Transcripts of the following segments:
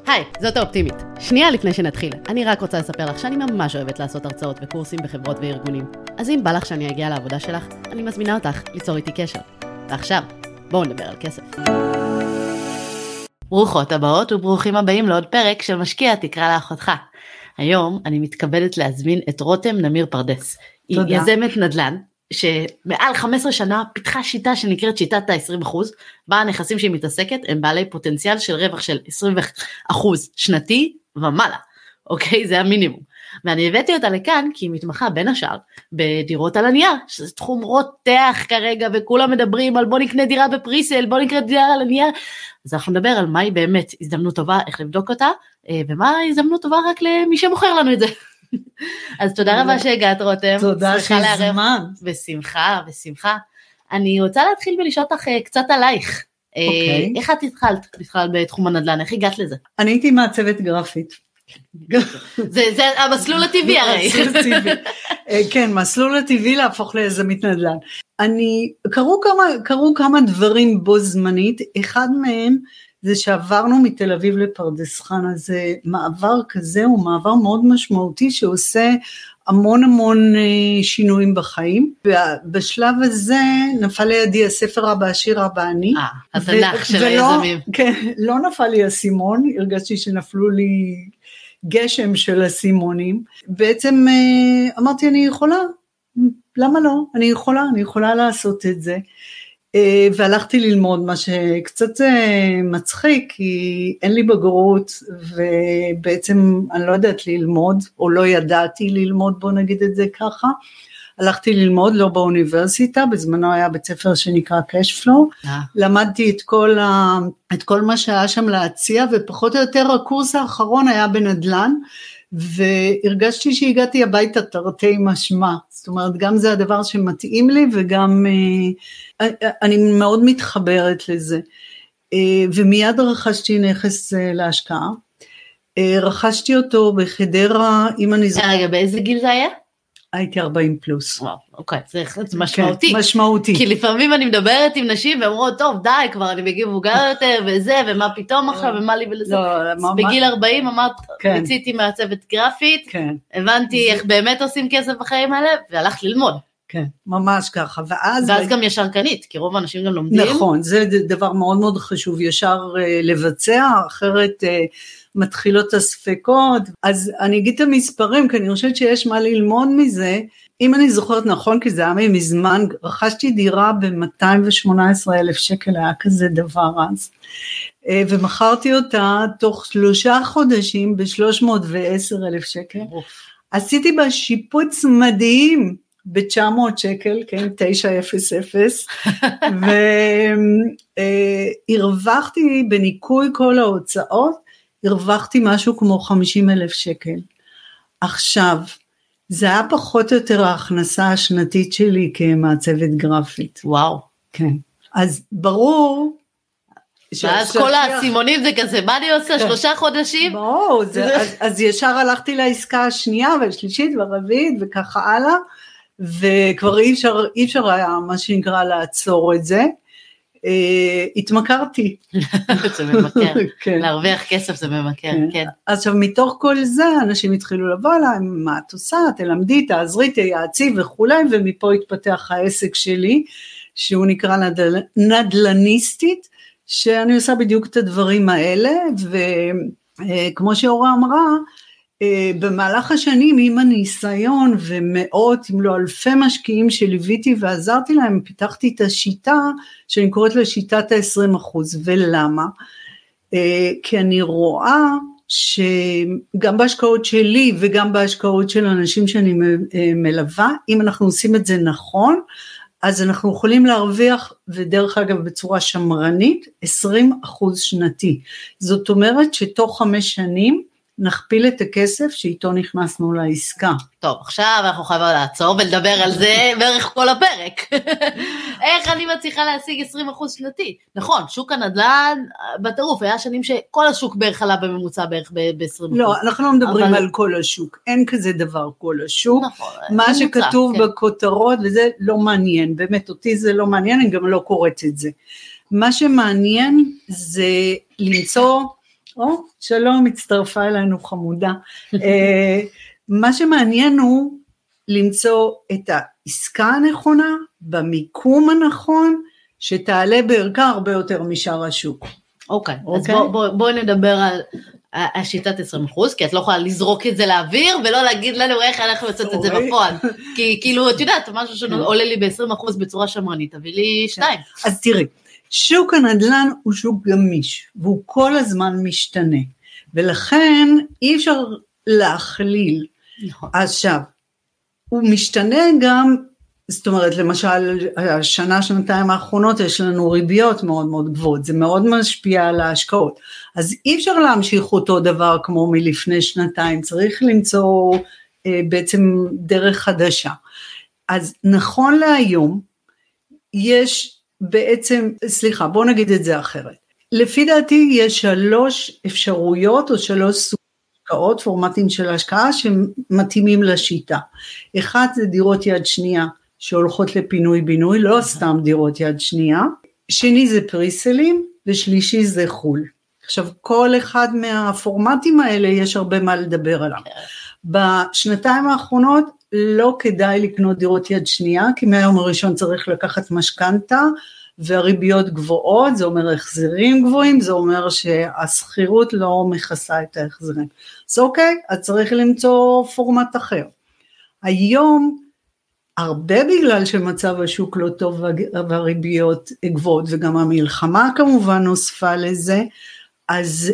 היי, זאת האופטימית. שנייה לפני שנתחיל, אני רק רוצה לספר לך שאני ממש אוהבת לעשות הרצאות וקורסים בחברות וארגונים. אז אם בא לך שאני אגיע לעבודה שלך, אני מזמינה אותך ליצור איתי קשר. ועכשיו, בואו נדבר על כסף. ברוכות הבאות וברוכים הבאים לעוד פרק של משקיע תקרא לאחותך. היום אני מתכבדת להזמין את רותם נמיר פרדס. היא יזמת נדל"ן, שמעל 15 שנה פיתחה שיטה שנקראת שיטת ה-20%, בה הנכסים שהיא מתעסקת הם בעלי פוטנציאל של רווח של 20% שנתי ומעלה, אוקיי? זה המינימום. ואני הבאתי אותה לכאן כי היא מתמחה בין השאר בדירות על הנייר, שזה תחום רותח כרגע, וכולם מדברים על בוא נקנה דירה בפריסל, בוא נקנה דירה על הנייר, אז אנחנו נדבר על מהי באמת הזדמנות טובה, איך לבדוק אותה, ומה הזדמנות טובה רק למי שמוכר לנו את זה. אז תודה רבה שהגעת רותם. תודה שהזמן. בשמחה, בשמחה. אני רוצה להתחיל ולשאול אותך קצת עלייך. איך את התחלת בכלל בתחום הנדל"ן? איך הגעת לזה? אני הייתי מעצבת גרפית. זה המסלול הטבעי הרי. כן, מסלול הטבעי להפוך ליזמית נדל"ן. קרו כמה דברים בו זמנית, אחד מהם זה שעברנו מתל אביב לפרדס חנה, אז מעבר כזה הוא מעבר מאוד משמעותי שעושה המון שינויים בחיים, ובשלב הזה נפל לידי הספר הבא השיר הבא אני, התנ"ך של היזמים. כן, לא נפל לי הסימון, הרגשתי שנפלו לי גשם של הסימונים, בעצם אמרתי אני יכולה, למה לא? אני יכולה לעשות את זה, והלכתי ללמוד, מה שקצת מצחיק, כי אין לי בגרות, ובעצם אני לא יודעת ללמוד, או לא ידעתי ללמוד, בוא נגיד את זה ככה, הלכתי ללמוד, לא באוניברסיטה, בזמנו היה בית ספר שנקרא Cashflow, למדתי את כל מה שהיה שם להציע, ופחות או יותר הקורס האחרון היה בנדל"ן, והרגשתי שהגעתי הביתה תרתי משמע, זאת אומרת גם זה הדבר שמתאים לי וגם אני מאוד מתחברת לזה, ומיד רכשתי נכס להשקעה, רכשתי אותו בחדרה, אם אני זוכרת. רגע, באיזה גיל זה היה? הייתי 40 פלוס. וואו, אוקיי, זה משמעותי. כן, משמעותי. כי לפעמים אני מדברת עם נשים ואומרות, טוב, די, כבר אני בגיל מבוגר יותר, וזה, ומה פתאום עכשיו, ומה לי ולזה. בגיל 40 אמרת, רציתי מעצבת גרפית, הבנתי איך באמת עושים כסף בחיים האלה, והלכת ללמוד. כן, ממש ככה. ואז גם ישר קנית, כי רוב האנשים גם לומדים. נכון, זה דבר מאוד מאוד חשוב, ישר לבצע, אחרת מתחילות הספקות, אז אני אגיד את המספרים, כי אני חושבת שיש מה ללמוד מזה, אם אני זוכרת נכון, כי זה היה מזמן, רכשתי דירה ב-218,000 שקל, היה כזה דבר אז, ומכרתי אותה תוך 3 חודשים ב-310,000 שקל, עשיתי בה שיפוץ מדהים, ב-900 שקל, כן, 900, והרווחתי בניקוי כל ההוצאות, הרווחתי משהו כמו 50,000 שקל. עכשיו, זה היה פחות או יותר ההכנסה השנתית שלי כמעצבת גרפית. וואו. כן. אז ברור. ואז כל הסימונים זה כזה, מה אני עושה? 3 חודשים? ברור, אז ישר הלכתי לעסקה השנייה והשלישית והרביעית וככה הלאה, וכבר אי אפשר היה מה שנקרא לעצור את זה. התמכרתי. זה ממכר, להרוויח כסף זה ממכר, כן. עכשיו מתוך כל זה אנשים התחילו לבוא להם, מה את עושה, תלמדי, תעזרי, תייעצי וכו', ומפה התפתח העסק שלי, שהוא נקרא נדל"ניסטית, שאני עושה בדיוק את הדברים האלה, וכמו שאורה אמרה, במהלך השנים עם הניסיון ומאות אם לא אלפי משקיעים שליוויתי ועזרתי להם, פיתחתי את השיטה שאני קוראת לה שיטת ה-20%, ולמה? כי אני רואה שגם בהשקעות שלי וגם בהשקעות של אנשים שאני מלווה, אם אנחנו עושים את זה נכון, אז אנחנו יכולים להרוויח, ודרך אגב בצורה שמרנית, 20% שנתי, זאת אומרת שתוך 5 שנים, נכפיל את הכסף שאיתו נכנסנו לעסקה. טוב, עכשיו אנחנו חייבים לעצור ולדבר על זה בערך כל הפרק. איך אני מצליחה להשיג 20% שנתי? נכון, שוק הנדל"ן בטירוף, היה שנים שכל השוק בערך עלה בממוצע בערך ב-20%. לא, אנחנו לא מדברים על כל השוק, אין כזה דבר כל השוק. נכון. מה שכתוב בכותרות, וזה לא מעניין, באמת אותי זה לא מעניין, אני גם לא קוראת את זה. מה שמעניין זה למצוא שלום, הצטרפה אלינו חמודה. מה שמעניין הוא למצוא את העסקה הנכונה, במיקום הנכון, שתעלה בערכה הרבה יותר משאר השוק. אוקיי, אז בואי נדבר על השיטת 20%, כי את לא יכולה לזרוק את זה לאוויר, ולא להגיד לנו איך אנחנו יוצאת את זה בפועל, כי כאילו, את יודעת, משהו שעולה לי ב-20% בצורה שמרנית, תביא לי 2. אז תראי, שוק הנדל"ן הוא שוק גמיש, והוא כל הזמן משתנה, ולכן אי אפשר להכליל. עכשיו, הוא משתנה גם, זאת אומרת, למשל, השנה, שנתיים האחרונות, יש לנו ריביות מאוד מאוד גבוהות, זה מאוד משפיע על ההשקעות, אז אי אפשר להמשיך אותו דבר כמו מלפני שנתיים, צריך למצוא בעצם דרך חדשה. אז נכון להיום, יש בעצם, סליחה, בואו נגיד את זה אחרת, לפי דעתי יש 3 אפשרויות או 3 סוגים, השקעות, פורמטים של השקעה שמתאימים לשיטה. אחד זה דירות יד שנייה שהולכות לפינוי בינוי, לא סתם דירות יד שנייה. שני זה פריסלים, ושלישי זה חול. עכשיו כל אחד מהפורמטים האלה יש הרבה מה לדבר עליו. בשנתיים האחרונות לא כדאי לקנות דירות יד שנייה, כי מהיום הראשון צריך לקחת משכנתה, והריביות גבוהות, זה אומר החזרים גבוהים, זה אומר שהסחירות לא מכסה את ההחזרים. אז אוקיי, אז צריך למצוא פורמט אחר. היום, הרבה בגלל שמצב השוק לא טוב והריביות גבוהות, וגם המלחמה כמובן נוספה לזה, אז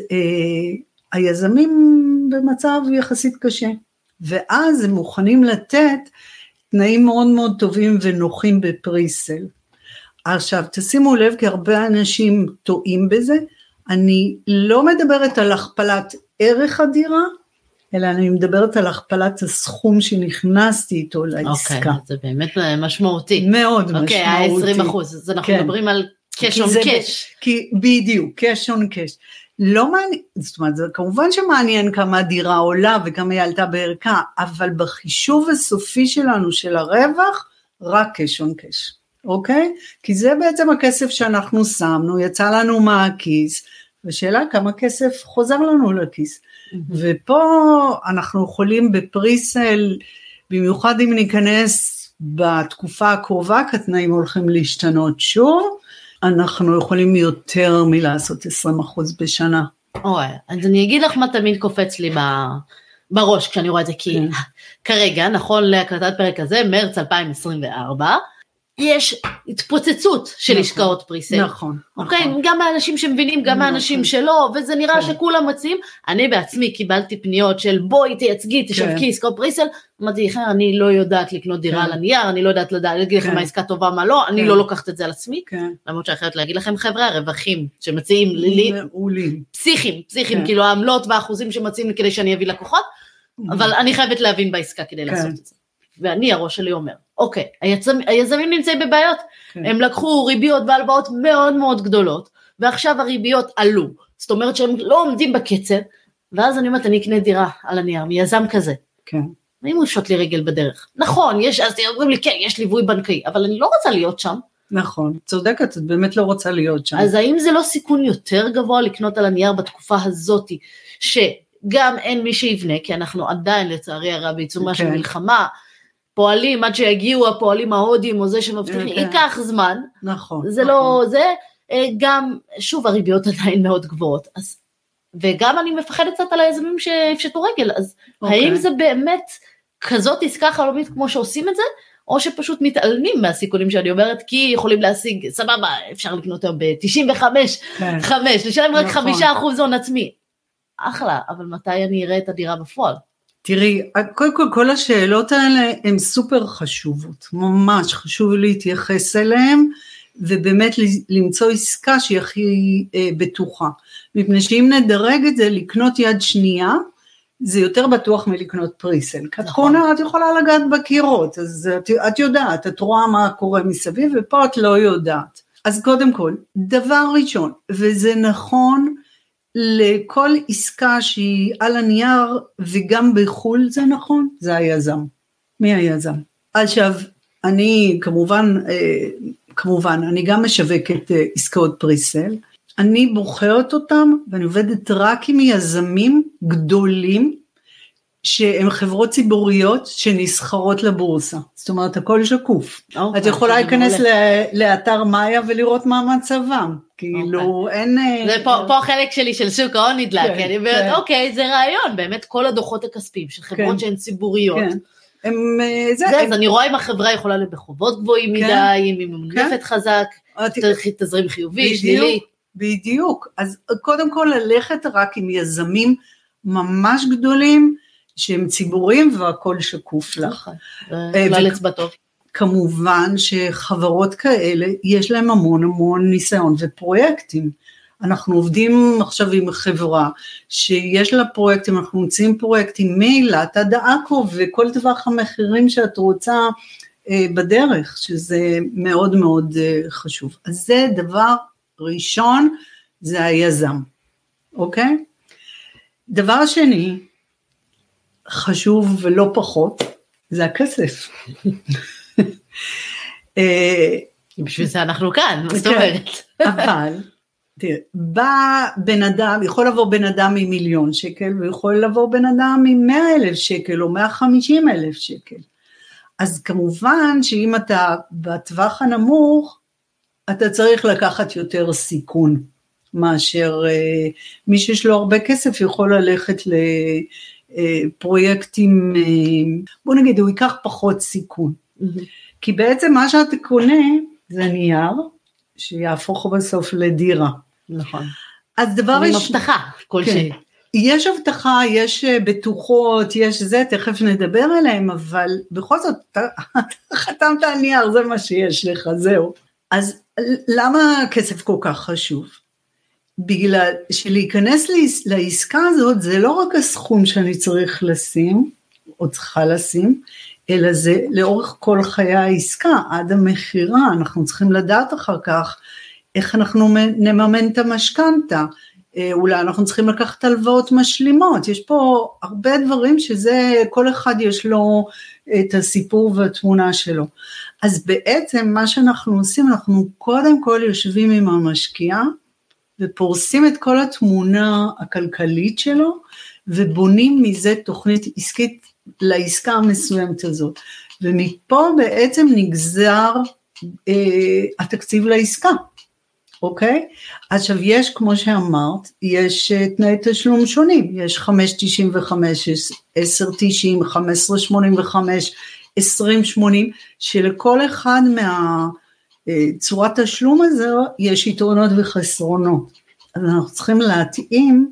היזמים במצב יחסית קשה, ואז הם מוכנים לתת תנאים מאוד מאוד טובים ונוחים בפריסל. עכשיו, תשימו לב, כי הרבה אנשים טועים בזה, אני לא מדברת על הכפלת ערך הדירה, אלא אני מדברת על הכפלת הסכום שנכנסתי איתו לעסקה. אוקיי, זה באמת משמעותי. מאוד משמעותי. אוקיי, 20%, אז אנחנו מדברים על cash on cash. בדיוק, cash on cash. לא מעניין, זאת אומרת, זה כמובן שמעניין כמה הדירה עולה וכמה היא עלתה בערכה, אבל בחישוב הסופי שלנו של הרווח, רק cash on cash. אוקיי? כי זה בעצם הכסף שאנחנו שמנו, יצא לנו מהכיס, ושאלה כמה כסף חוזר לנו לכיס. ופה אנחנו יכולים בפריסל, במיוחד אם ניכנס בתקופה הקרובה, כתנאים הולכים להשתנות שוב, אנחנו יכולים יותר מלעשות 20% בשנה. אוי, אז אני אגיד לך מה תמיד קופץ לי בראש, כשאני רואה את זה, כי כרגע, נכון להקלטת פרק הזה, מרץ 2024, יש התפוצצות של השקעות פריסל. נכון. אוקיי, גם האנשים שמבינים, גם האנשים שלא, וזה נראה שכולם מציעים. אני בעצמי קיבלתי פניות של בואי תייצגי, תשווקי עסקאות פריסל, אמרתי, אני לא יודעת לקנות דירה על הנייר, אני לא יודעת להגיד לכם מה עסקה טובה, מה לא, אני לא לוקחת את זה על עצמי, למרות שאחרת להגיד לכם חבר'ה, הרווחים שמציעים לי, פסיכים, כאילו העמלות והאחוזים שמציעים לי כדי שאני אביא לקוחות, אבל אני חייבת להבין בעסקה כדי לעשות את זה. ואני, הראש שלי אומר, אוקיי, היזמים נמצאים בבעיות, הם לקחו ריביות והלוואות מאוד מאוד גדולות, ועכשיו הריביות עלו, זאת אומרת שהם לא עומדים בקצב, ואז אני אומרת, אני אקנה דירה על הנייר, מיזם כזה, ואם הוא יפשוט לי רגל בדרך, נכון, אז אומרים לי, כן, יש ליווי בנקאי, אבל אני לא רוצה להיות שם. נכון, צודקת, את באמת לא רוצה להיות שם. אז האם זה לא סיכון יותר גבוה לקנות על הנייר בתקופה הזאת, שגם אין מי שיבנה, כי אנחנו עדיין לצערי הרב בעיצומה של מלחמה, פועלים, עד שיגיעו הפועלים ההודים, או זה שמבטיחים, ייקח זמן, זה לא, זה, גם, שוב, הריביות עדיין מאוד גבוהות, אז, וגם אני מפחדת קצת על היזמים שיפשטו רגל, אז האם זה באמת כזאת עסקה חלומית כמו שעושים את זה, או שפשוט מתעלמים מהסיכונים שאני אומרת, כי יכולים להשיג, סבבה, אפשר לקנות היום ב-95, לשלם רק 5% הון עצמי, אחלה, אבל מתי אני אראה את הדירה בפועל? תראי, קודם כל, כל השאלות האלה הן סופר חשובות, ממש חשוב להתייחס אליהן, ובאמת למצוא עסקה שהיא הכי בטוחה, מפני שאם נדרג את זה, לקנות יד שנייה, זה יותר בטוח מלקנות פריסל, כי את קונה, את יכולה לגעת בקירות, אז את יודעת, את רואה מה קורה מסביב, ופה את לא יודעת. אז קודם כל, דבר ראשון, וזה נכון, לכל עסקה שהיא על הנייר וגם בחול זה נכון, זה היזם. מי היזם? עכשיו, אני כמובן, אני גם משווקת עסקאות פריסל, אני בוחרת אותם, ואני עובדת רק עם יזמים גדולים, שהם חברות ציבוריות שנסחרות לבורסה, זאת אומרת הכל שקוף, את יכולה להיכנס לאתר מאיה ולראות מה מצבם, כאילו אין... זה פה החלק שלי של שוק ההון נדלק, כי אני אומרת אוקיי זה רעיון, באמת כל הדוחות הכספיים של חברות שהן ציבוריות, אז אני רואה אם החברה יכולה להיות בחובות גבוהים מדי, אם היא ממונפת חזק, צריך תזרים חיובי, שלילי. בדיוק, אז קודם כל ללכת רק עם יזמים ממש גדולים, שהם ציבוריים והכל שקוף לך. כמובן שחברות כאלה יש להם המון ניסיון ופרויקטים. אנחנו עובדים עכשיו עם חברה שיש לה פרויקטים, אנחנו מציעים פרויקטים מאילת עד עכו וכל טווח המחירים שאת רוצה בדרך, שזה מאוד מאוד חשוב. אז זה דבר ראשון, זה היזם, אוקיי? דבר שני, חשוב ולא פחות, זה הכסף. בשביל זה אנחנו כאן, זאת אומרת. אבל, תראה, בא בן אדם, יכול לבוא בן אדם עם 1,000,000 שקל, ויכול לבוא בן אדם עם 100,000 שקל, או 150,000 שקל. אז כמובן, שאם אתה בטווח הנמוך, אתה צריך לקחת יותר סיכון, מאשר מי שיש לו הרבה כסף, יכול ללכת פרויקטים, בוא נגיד, הוא ייקח פחות סיכון, כי בעצם מה שאתה קונה, זה נייר, שיהפוך בסוף לדירה. נכון. אז דבר עם הבטחה, כלשהי. יש הבטחה, יש בטוחות, יש זה, תכף נדבר עליהם, אבל בכל זאת, אתה חתמת על נייר, זה מה שיש לך, זהו. אז למה הכסף כל כך חשוב? בגלל שלהיכנס לעסקה הזאת, זה לא רק הסכום שאני צריך לשים, או צריכה לשים, אלא זה לאורך כל חיי העסקה, עד המחירה, אנחנו צריכים לדעת אחר כך, איך אנחנו נממן את המשכנתה, אולי אנחנו צריכים לקחת הלוואות משלימות, יש פה הרבה דברים שזה, כל אחד יש לו את הסיפור והתמונה שלו, אז בעצם מה שאנחנו עושים, אנחנו קודם כל יושבים עם המשקיע, ופורסים את כל התמונה הכלכלית שלו, ובונים מזה תוכנית עסקית לעסקה המסוימת הזאת, ומפה בעצם נגזר התקציב לעסקה, אוקיי? עכשיו יש, כמו שאמרת, יש תנאי תשלום שונים, יש 5.95, 10.90, 15.85, 20.80, שלכל אחד צורת תשלום הזו, יש יתרונות וחסרונות, אז אנחנו צריכים להתאים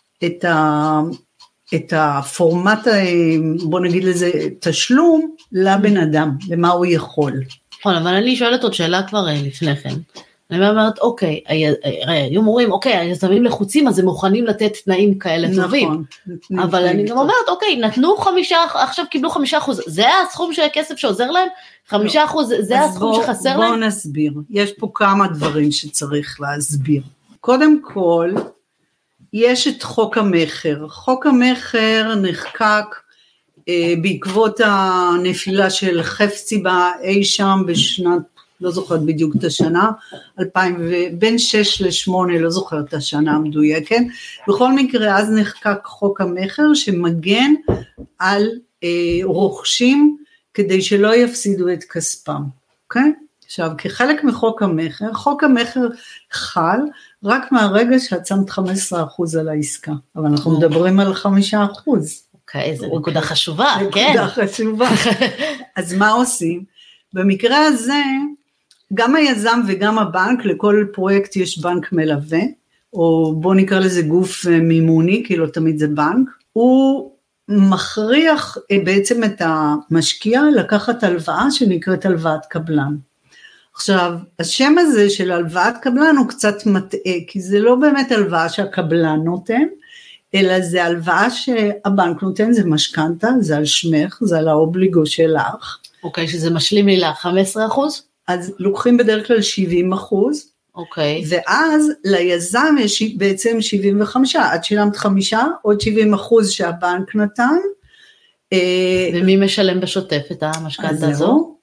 את הפורמט, בוא נגיד לזה, תשלום לבן אדם, למה הוא יכול. נכון, אבל אני שואלת עוד שאלה כבר לפני כן, אני אומרת, אוקיי, היו אומרים, אוקיי, היזמים לחוצים, אז הם מוכנים לתת תנאים כאלה טובים, אבל אני גם אומרת, אוקיי, נתנו 5%, עכשיו קיבלו 5%, זה הסכום של הכסף שעוזר להם? 5% זה הסכום שחסר להם? בואו נסביר, יש פה כמה דברים שצריך להסביר. קודם כל, יש את חוק המחר, חוק המחר נחקק בעקבות הנפילה של חפציבה אי שם בשנת, לא זוכרת בדיוק את השנה, 2000, בין 6 ל-8, לא זוכרת את השנה המדויקת, בכל מקרה אז נחקק חוק המחר שמגן על רוכשים כדי שלא יפסידו את כספם, אוקיי? עכשיו, כחלק מחוק המחר, חוק המחר חל רק מהרגע שאת שמת 15% על העסקה, אבל אנחנו מדברים על 5%. אוקיי, זו נקודה חשובה, כן. נקודה חשובה. אז מה עושים? במקרה הזה, גם היזם וגם הבנק, לכל פרויקט יש בנק מלווה, או בוא נקרא לזה גוף מימוני, כי לא תמיד זה בנק, הוא מכריח בעצם את המשקיע לקחת הלוואה שנקראת הלוואת קבלן. עכשיו, השם הזה של הלוואת קבלן הוא קצת מטעה, כי זה לא באמת הלוואה שהקבלן נותן, אלא זה הלוואה שהבנק נותן, זה משכנתה, זה על שמך, זה על האובליגו שלך. אוקיי, שזה משלים לי ל-15%? אז לוקחים בדרך כלל 70%, אוקיי. ואז ליזם יש בעצם 75%, עד שילמת 5%, עוד 70% שהבנק נתן. ומי משלם בשוטף את המשכנתה הזו?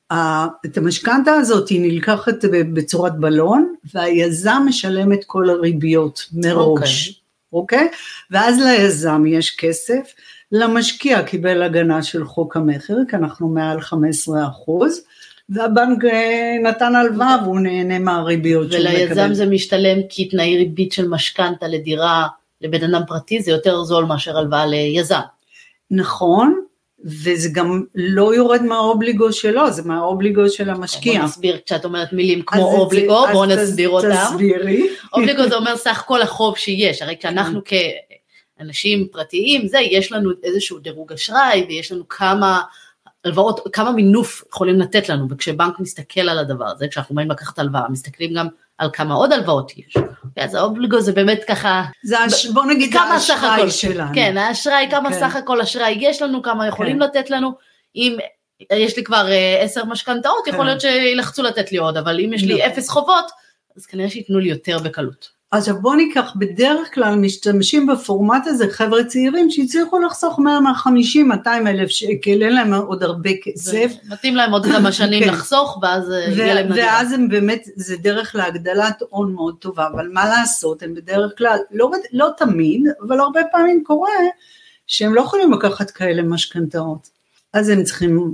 את המשכנתה הזאת היא נלקחת בצורת בלון, והיזם משלם את כל הריביות מראש, אוקיי? ואז ליזם יש כסף, למשקיע קיבל הגנה של חוק המחר, כי אנחנו מעל 15%, והבנק נתן הלוואה, והוא נהנה מהריביות שהוא מקבל. וליזם זה משתלם, כי תנאי ריבית של משכנתה לדירה, לבן אדם פרטי, זה יותר זול מאשר הלוואה ליזם. נכון, וזה גם לא יורד מהאובליגו שלו, זה מהאובליגו של המשקיע. בוא נסביר, כשאת אומרת מילים כמו אובליגו, בוא נסביר אותם. תסבירי. אובליגו זה אומר סך כל החוב שיש, הרי כשאנחנו כאנשים פרטיים, יש לנו איזשהו דירוג אשראי, ויש לנו כמה הלוואות, כמה מינוף יכולים לתת לנו, וכשבנק מסתכל על הדבר הזה, כשאנחנו באים לקחת הלוואה, מסתכלים גם על כמה עוד הלוואות יש. אז האובליגו זה באמת ככה, בוא נגיד האשראי שלנו. כן, האשראי, כמה סך הכל אשראי יש לנו, כמה יכולים לתת לנו, אם יש לי כבר 10 משכנתאות, יכול להיות שילחצו לתת לי עוד, אבל אם יש לי 0 חובות, אז כנראה שיתנו לי יותר בקלות. עכשיו בוא ניקח, בדרך כלל משתמשים בפורמט הזה חבר'ה צעירים שהצליחו לחסוך 150, 200 אלף שקל, אין להם עוד הרבה כסף. מתאים להם עוד כמה שנים לחסוך, ואז יהיה להם נדירה. ואז הם באמת, זה דרך להגדלת הון מאוד טובה, אבל מה לעשות, הם בדרך כלל, לא תמיד, אבל הרבה פעמים קורה, שהם לא יכולים לקחת כאלה משכנתאות. אז הם צריכים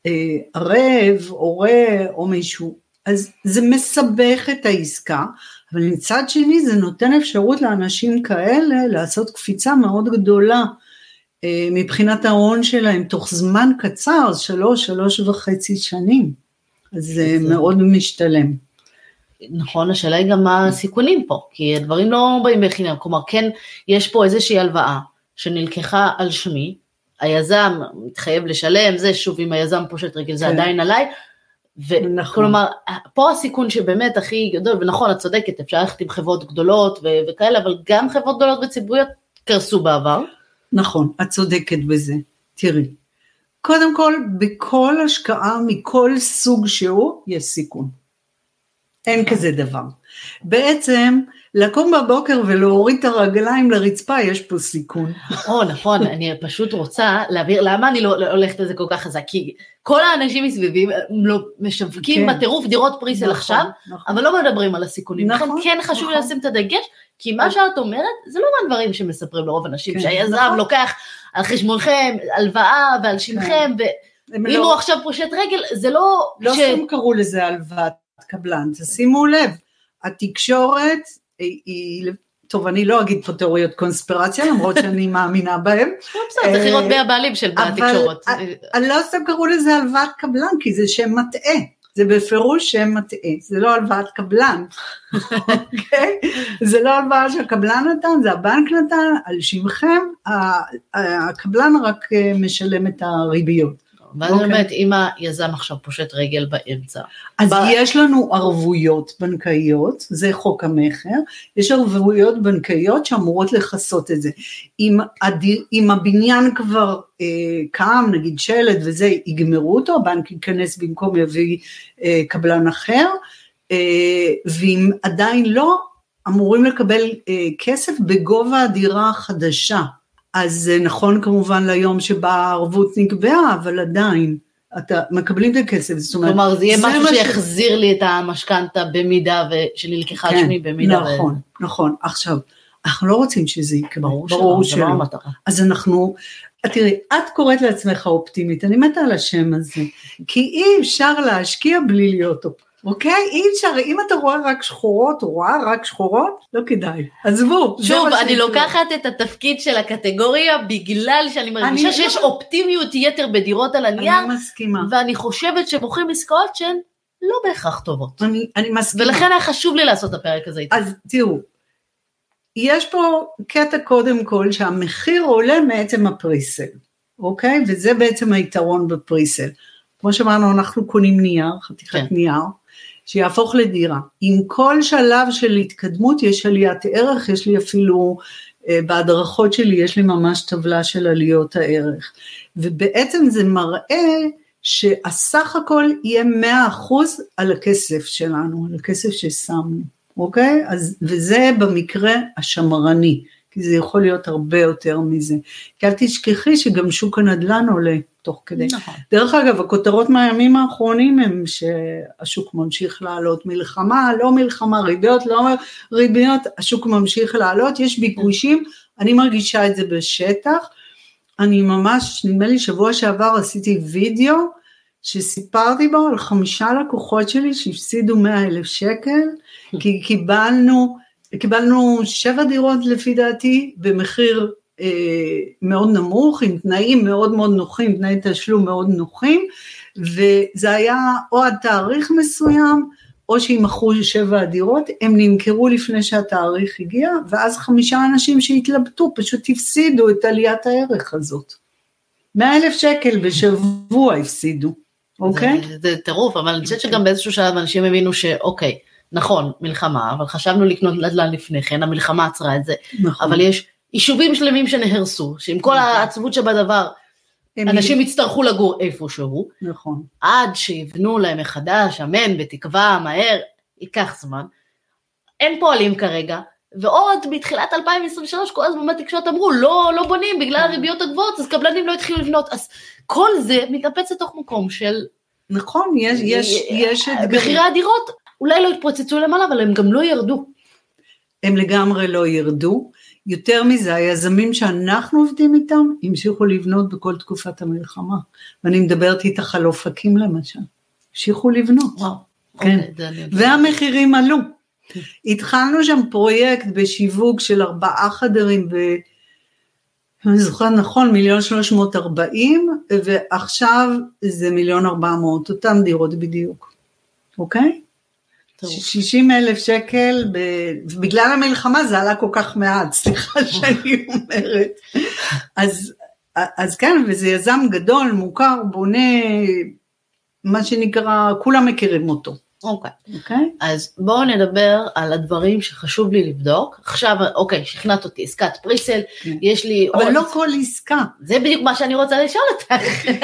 ערב, הורה או מישהו, אז זה מסבך את העסקה, אבל מצד שני זה נותן אפשרות לאנשים כאלה לעשות קפיצה מאוד גדולה, מבחינת ההון שלהם, תוך זמן קצר, 3.5 שנים, אז זה מאוד משתלם. נכון, השאלה היא גם מה הסיכונים פה, כי הדברים לא באים בחינם, כלומר כן, יש פה איזושהי הלוואה, שנלקחה על שמי, היזם מתחייב לשלם, זה שוב אם היזם פושט רגל, זה עדיין עליי, וכלומר, פה הסיכון שבאמת הכי גדול, ונכון, את צודקת, אפשר ללכת עם חברות גדולות וכאלה, אבל גם חברות גדולות וציבוריות קרסו בעבר. נכון, את צודקת בזה. תראי, קודם כל, בכל השקעה מכל סוג שהוא, יש סיכון. אין כזה דבר. בעצם, לקום בבוקר ולהוריד את הרגליים לרצפה, יש פה סיכון. נכון, אני פשוט רוצה להעביר, למה אני לא הולכת לזה כל כך חזק? כי כל האנשים מסביבים משווקים בטירוף דירות פריסל עכשיו, אבל לא מדברים על הסיכונים. לכן כן חשוב לשים את הדגש, כי מה שאת אומרת, זה לא מהדברים שמספרים לרוב אנשים, שהיזם לוקח על חשבונכם, הלוואה ועל שמכם, ואם הוא עכשיו פושט רגל, זה לא... לא סתם קראו לזה הלוואת קבלן, תשימו לב, התקשורת היא, טוב, אני לא אגיד פה תיאוריות קונספירציה, למרות שאני מאמינה בהם. זה חירות בי הבעלים של התקשורת. אבל לא סתם קראו לזה הלוואת קבלן, כי זה שם מטעה, זה בפירוש שם מטעה, זה לא הלוואת קבלן, אוקיי? זה לא הלוואה שהקבלן נתן, זה הבנק נתן, על שמכם, הקבלן רק משלם את הריביות. ואז באמת, אם היזם עכשיו פושט רגל באמצע. אז יש לנו ערבויות בנקאיות, זה חוק המחר, יש ערבויות בנקאיות שאמורות לחסות את זה. אם הבניין כבר קם, נגיד שלד וזה, יגמרו אותו, הבנק ייכנס במקום יביא קבלן אחר, ואם עדיין לא, אמורים לקבל כסף בגובה הדירה החדשה. אז זה נכון כמובן ליום שבה הערבות נקבעה, אבל עדיין, אתה מקבלים את הכסף, זאת אומרת, כלומר, זה יהיה משהו שיחזיר לי את המשכנתה במידה, שנלקחה שמי במידה. נכון, נכון, עכשיו, אנחנו לא רוצים שזה יקרה, ברור שלא, אז אנחנו, תראי, את קוראת לעצמך אופטימית, אני מתה על השם הזה, כי אי אפשר להשקיע בלי להיות אופטימית. אוקיי? אי אפשר, אם אתה רואה רק שחורות, או רואה רק שחורות, לא כדאי. עזבו. שוב, אני לוקחת את התפקיד של הקטגוריה, בגלל שאני מרגישה שיש אופטימיות יתר בדירות על הנייר, אני מסכימה. ואני חושבת שבוחרים עסקאות שהן לא בהכרח טובות. אני מסכימה. ולכן היה חשוב לי לעשות את הפרק הזה. אז תראו, יש פה קטע קודם כל, שהמחיר עולה מעצם הפריסל, אוקיי? וזה בעצם היתרון בפריסל. כמו שאמרנו, אנחנו קונים נייר, חתיכת נייר, שיהפוך לדירה. עם כל שלב של התקדמות יש עליית ערך, יש לי אפילו, בהדרכות שלי יש לי ממש טבלה של עליות הערך, ובעצם זה מראה שהסך הכל יהיה 100% על הכסף שלנו, על הכסף ששמנו, אוקיי? וזה במקרה השמרני, כי זה יכול להיות הרבה יותר מזה. כי אל תשכחי שגם שוק הנדל"ן עולה תוך כדי. נכון. דרך אגב, הכותרות מהימים האחרונים הם שהשוק ממשיך לעלות, מלחמה, לא מלחמה, ריביות, לא ריביות, השוק ממשיך לעלות, יש ביקושים, אני מרגישה את זה בשטח, אני ממש, נדמה לי שבוע שעבר עשיתי וידאו, שסיפרתי בו על 5 לקוחות שלי שהפסידו 100,000 שקל, כי קיבלנו 7 דירות לפי דעתי, במחיר מאוד נמוך, עם תנאים מאוד מאוד נוחים, תנאי תשלום מאוד נוחים, וזה היה או עד תאריך מסוים, או שאם מכרו 7 הדירות, הם נמכרו לפני שהתאריך הגיע, ואז 5 אנשים שהתלבטו, פשוט הפסידו את עליית הערך הזאת. 100,000 שקל בשבוע הפסידו, אוקיי? זה טירוף, אבל אני חושבת שגם באיזשהו שלב אנשים הבינו שאוקיי, נכון, מלחמה, אבל חשבנו לקנות נדל"ן לפני כן, המלחמה עצרה את זה, אבל יש יישובים שלמים שנהרסו, שעם כל העצבות שבדבר, אנשים יצטרכו לגור איפשהו, נכון. עד שיבנו להם מחדש, אמן, בתקווה, מהר, ייקח זמן, אין פועלים כרגע, ועוד בתחילת 2023, כל הזמן בתקשורת אמרו, לא בונים, בגלל הריביות הגבוהות, אז קבלנים לא התחילו לבנות, אז כל זה מתנפץ לתוך מקום של... נכון, יש מחירי הדירות, אולי לא התפוצצו למעלה, אבל הם גם לא ירדו. הם לגמרי לא ירדו, יותר מזה, היזמים שאנחנו עובדים איתם, המשיכו לבנות בכל תקופת המלחמה, ואני מדברת איתך על אופקים למשל, המשיכו לבנות, כן. והמחירים עלו, התחלנו שם פרויקט בשיווק של 4 חדרים, אני זוכרת נכון, 1,340,000, ועכשיו זה 1,400,000, אותם דירות בדיוק, אוקיי? 60,000 שקל, בגלל המלחמה זה עלה כל כך מעט, סליחה שאני אומרת, אז כן, וזה יזם גדול, מוכר, בונה, מה שנקרא, כולם מכירים אותו. אוקיי. אז בואו נדבר על הדברים שחשוב לי לבדוק, עכשיו, אוקיי, שכנעת אותי, עסקת פריסל, יש לי... אבל לא כל עסקה. זה בדיוק מה שאני רוצה לשאול אותך.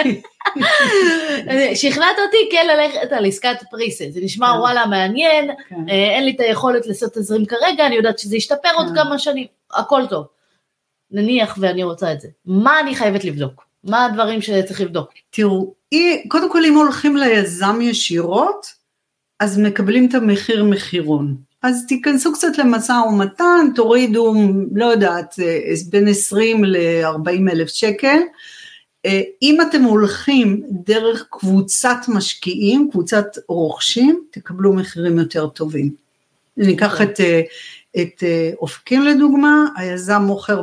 שכנעת אותי כן ללכת על עסקת פריסל, זה נשמע וואלה מעניין, אין לי את היכולת לעשות תזרים כרגע, אני יודעת שזה ישתפר עוד כמה שנים, הכל טוב. נניח ואני רוצה את זה. מה אני חייבת לבדוק? מה הדברים שצריך לבדוק? תראו, קודם כל אם הולכים ליזם ישירות, אז מקבלים את המחיר מחירון. אז תיכנסו קצת למשא ומתן, תורידו, לא יודעת, בין 20 ל-40 אלף שקל. אם אתם הולכים דרך קבוצת משקיעים, קבוצת רוכשים, תקבלו מחירים יותר טובים. ניקח את אופקים לדוגמה, היזם מוכר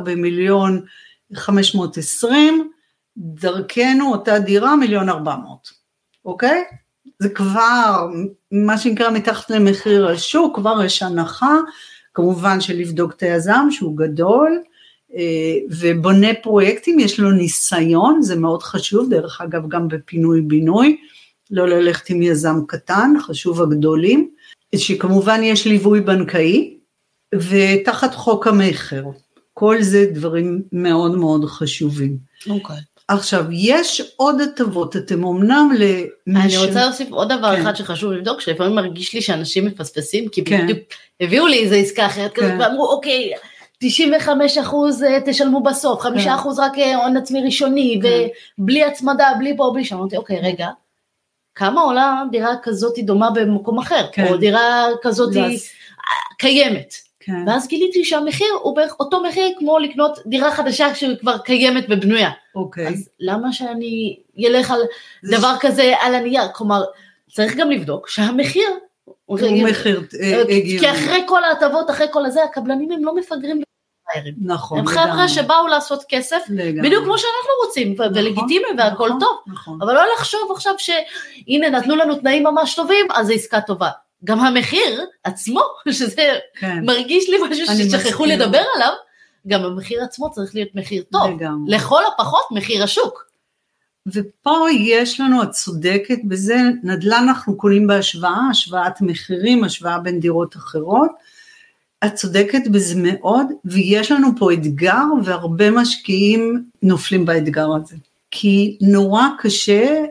ב1,520,000, דרכנו אותה דירה 1,400,000, אוקיי? זה כבר, מה שנקרא מתחת למחיר השוק, כבר יש הנחה, כמובן שלבדוק את היזם שהוא גדול, ובונה פרויקטים, יש לו ניסיון, זה מאוד חשוב, דרך אגב גם בפינוי בינוי, לא ללכת עם יזם קטן, חשוב הגדולים, שכמובן יש ליווי בנקאי, ותחת חוק המחר, כל זה דברים מאוד מאוד חשובים. אוקיי. עכשיו, יש עוד הטבות, אתם אומנם אני רוצה להוסיף עוד דבר אחד שחשוב לבדוק, שלפעמים מרגיש לי שאנשים מפספסים, כי בדיוק הביאו לי איזו עסקה אחרת כזאת, ואמרו, אוקיי, 95% תשלמו בסוף, 5% רק הון עצמי ראשוני, ובלי הצמדה, בלי פה, בלי שם, אמרתי, אוקיי, רגע, כמה עולה דירה כזאת דומה במקום אחר, או דירה כזאת קיימת? ואז גיליתי שהמחיר הוא בערך אותו מחיר כמו לקנות דירה חדשה שכבר קיימת ובנויה. אז למה שאני ילך על דבר כזה על הנייר? כלומר, צריך גם לבדוק שהמחיר הוא מחיר הגיוני. כי אחרי כל ההטבות, אחרי כל הזה, הקבלנים הם לא מפגרים. נכון. הם חבר'ה שבאו לעשות כסף, בדיוק כמו שאנחנו רוצים, ולגיטימי והכל טוב. אבל לא לחשוב עכשיו שהנה נתנו לנו תנאים ממש טובים, אז זה עסקה טובה. גם המחיר עצמו, שזה מרגיש לי משהו ששכחו לדבר עליו, גם המחיר עצמו צריך להיות מחיר טוב, לכל הפחות מחיר השוק. ופה יש לנו, את צודקת בזה, נדל"ן אנחנו קונים בהשוואה, השוואת מחירים, השוואה בין דירות אחרות, את צודקת בזה מאוד, ויש לנו פה אתגר, והרבה משקיעים נופלים באתגר הזה, כי נורא קשה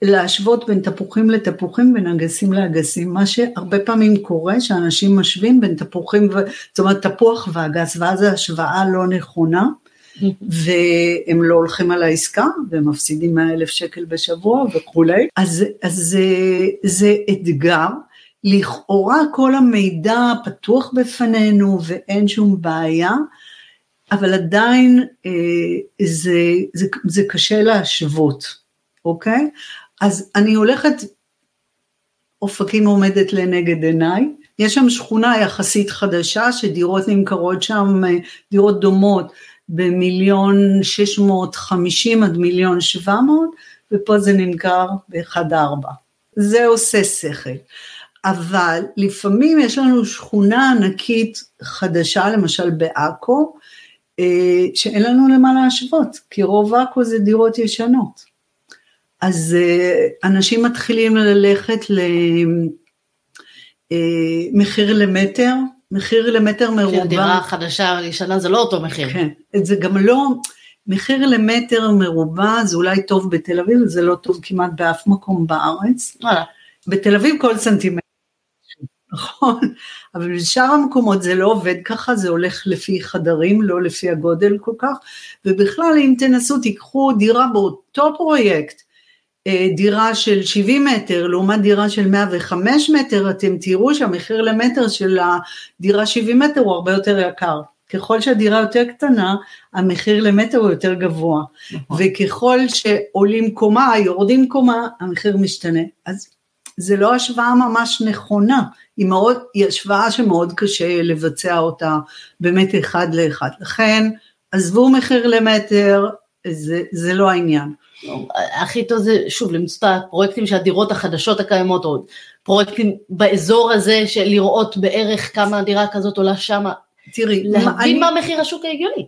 להשוות בין תפוחים לתפוחים, בין אגסים לאגסים, מה שהרבה פעמים קורה, שאנשים משווים בין תפוחים, זאת אומרת תפוח ואגס, ואז זו השוואה לא נכונה, והם לא הולכים על העסקה, והם מפסידים 100,000 שקל בשבוע וכולי, אז זה אתגר, לכאורה כל המידע פתוח בפנינו, ואין שום בעיה, אבל עדיין זה קשה להשוות, אוקיי? אז אני הולכת, אופקים עומדת לנגד עיניי, יש שם שכונה יחסית חדשה, שדירות נמכרות שם, דירות דומות, ב1,650,000 עד 1,700,000, ופה זה נמכר ב1.4. זה עושה שכל. אבל לפעמים יש לנו שכונה ענקית חדשה, למשל בעכו, שאין לנו למה להשוות, כי רוב עכו זה דירות ישנות. אז אנשים מתחילים ללכת למחיר למטר, מחיר למטר מרובע. דירה חדשה ישנה זה לא אותו מחיר. כן, זה גם לא, מחיר למטר מרובע זה אולי טוב בתל אביב, זה לא טוב כמעט באף מקום בארץ. בתל אביב כל סנטימטר, נכון, אבל בשאר המקומות זה לא עובד ככה, זה הולך לפי חדרים, לא לפי הגודל כל כך, ובכלל אם תנסו, תיקחו דירה באותו פרויקט, דירה של 70 מטר, לעומת דירה של 105 מטר, אתם תראו שהמחיר למטר של הדירה 70 מטר הוא הרבה יותר יקר, ככל שהדירה יותר קטנה, המחיר למטר הוא יותר גבוה, וככל שעולים קומה, יורדים קומה, המחיר משתנה, אז זה לא השוואה ממש נכונה, היא השוואה שמאוד קשה לבצע אותה באמת אחד לאחד, לכן עזבו מחיר למטר, זה לא העניין. הכי טוב זה שוב למצוא את הפרויקטים של הדירות החדשות הקיימות, או פרויקטים באזור הזה של לראות בערך כמה דירה כזאת עולה שם, תראי, להבין מה מחיר השוק ההגיוני.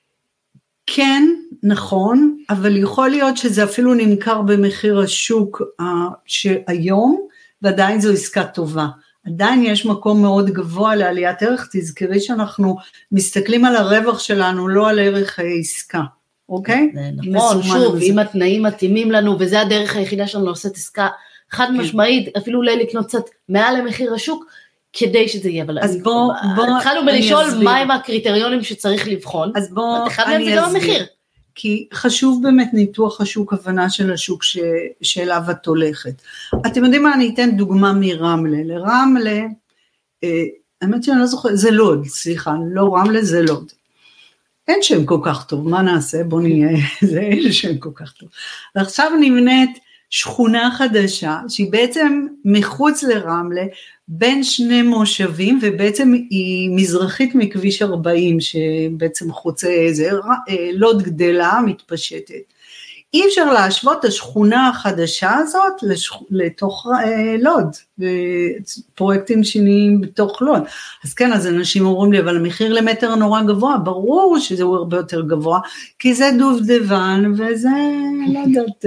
כן, נכון, אבל יכול להיות שזה אפילו נמכר במחיר השוק שהיום, ועדיין זו עסקה טובה. עדיין יש מקום מאוד גבוה לעליית ערך, תזכרי שאנחנו מסתכלים על הרווח שלנו, לא על ערך העסקה, אוקיי? נכון, שוב, אם התנאים מתאימים לנו, וזה הדרך היחידה שלנו לעשות עסקה חד משמעית, אפילו אולי לקנות קצת מעל למחיר השוק, כדי שזה יהיה, אבל התחלנו בלשאול מהם הקריטריונים שצריך לבחון, אחד מהם זה גם המחיר. כי חשוב באמת ניתוח השוק, הבנה של השוק שאליו את הולכת. אתם יודעים מה, אני אתן דוגמה מרמלה, לרמלה, האמת שאני לא זוכרת, זה לוד, סליחה, לא רמלה זה לוד. אין שם כל כך טוב, מה נעשה? בוא נהיה, זה אין שם כל כך טוב. ועכשיו נבנית שכונה חדשה, שהיא בעצם מחוץ לרמלה, בין שני מושבים, ובעצם היא מזרחית מכביש 40, שבעצם חוצה איזה, לוד גדלה, מתפשטת. אי אפשר להשוות את השכונה החדשה הזאת, לתוך לוד, פרויקטים שניים בתוך לוד. אז כן, אז אנשים אומרים לי, אבל המחיר למטר נורא גבוה, ברור שזה הוא הרבה יותר גבוה, כי זה דובדבן, וזה, לא יודעת,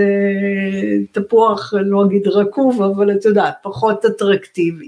תפוח, לא אגיד רקוב, אבל את יודעת, פחות אטרקטיבי.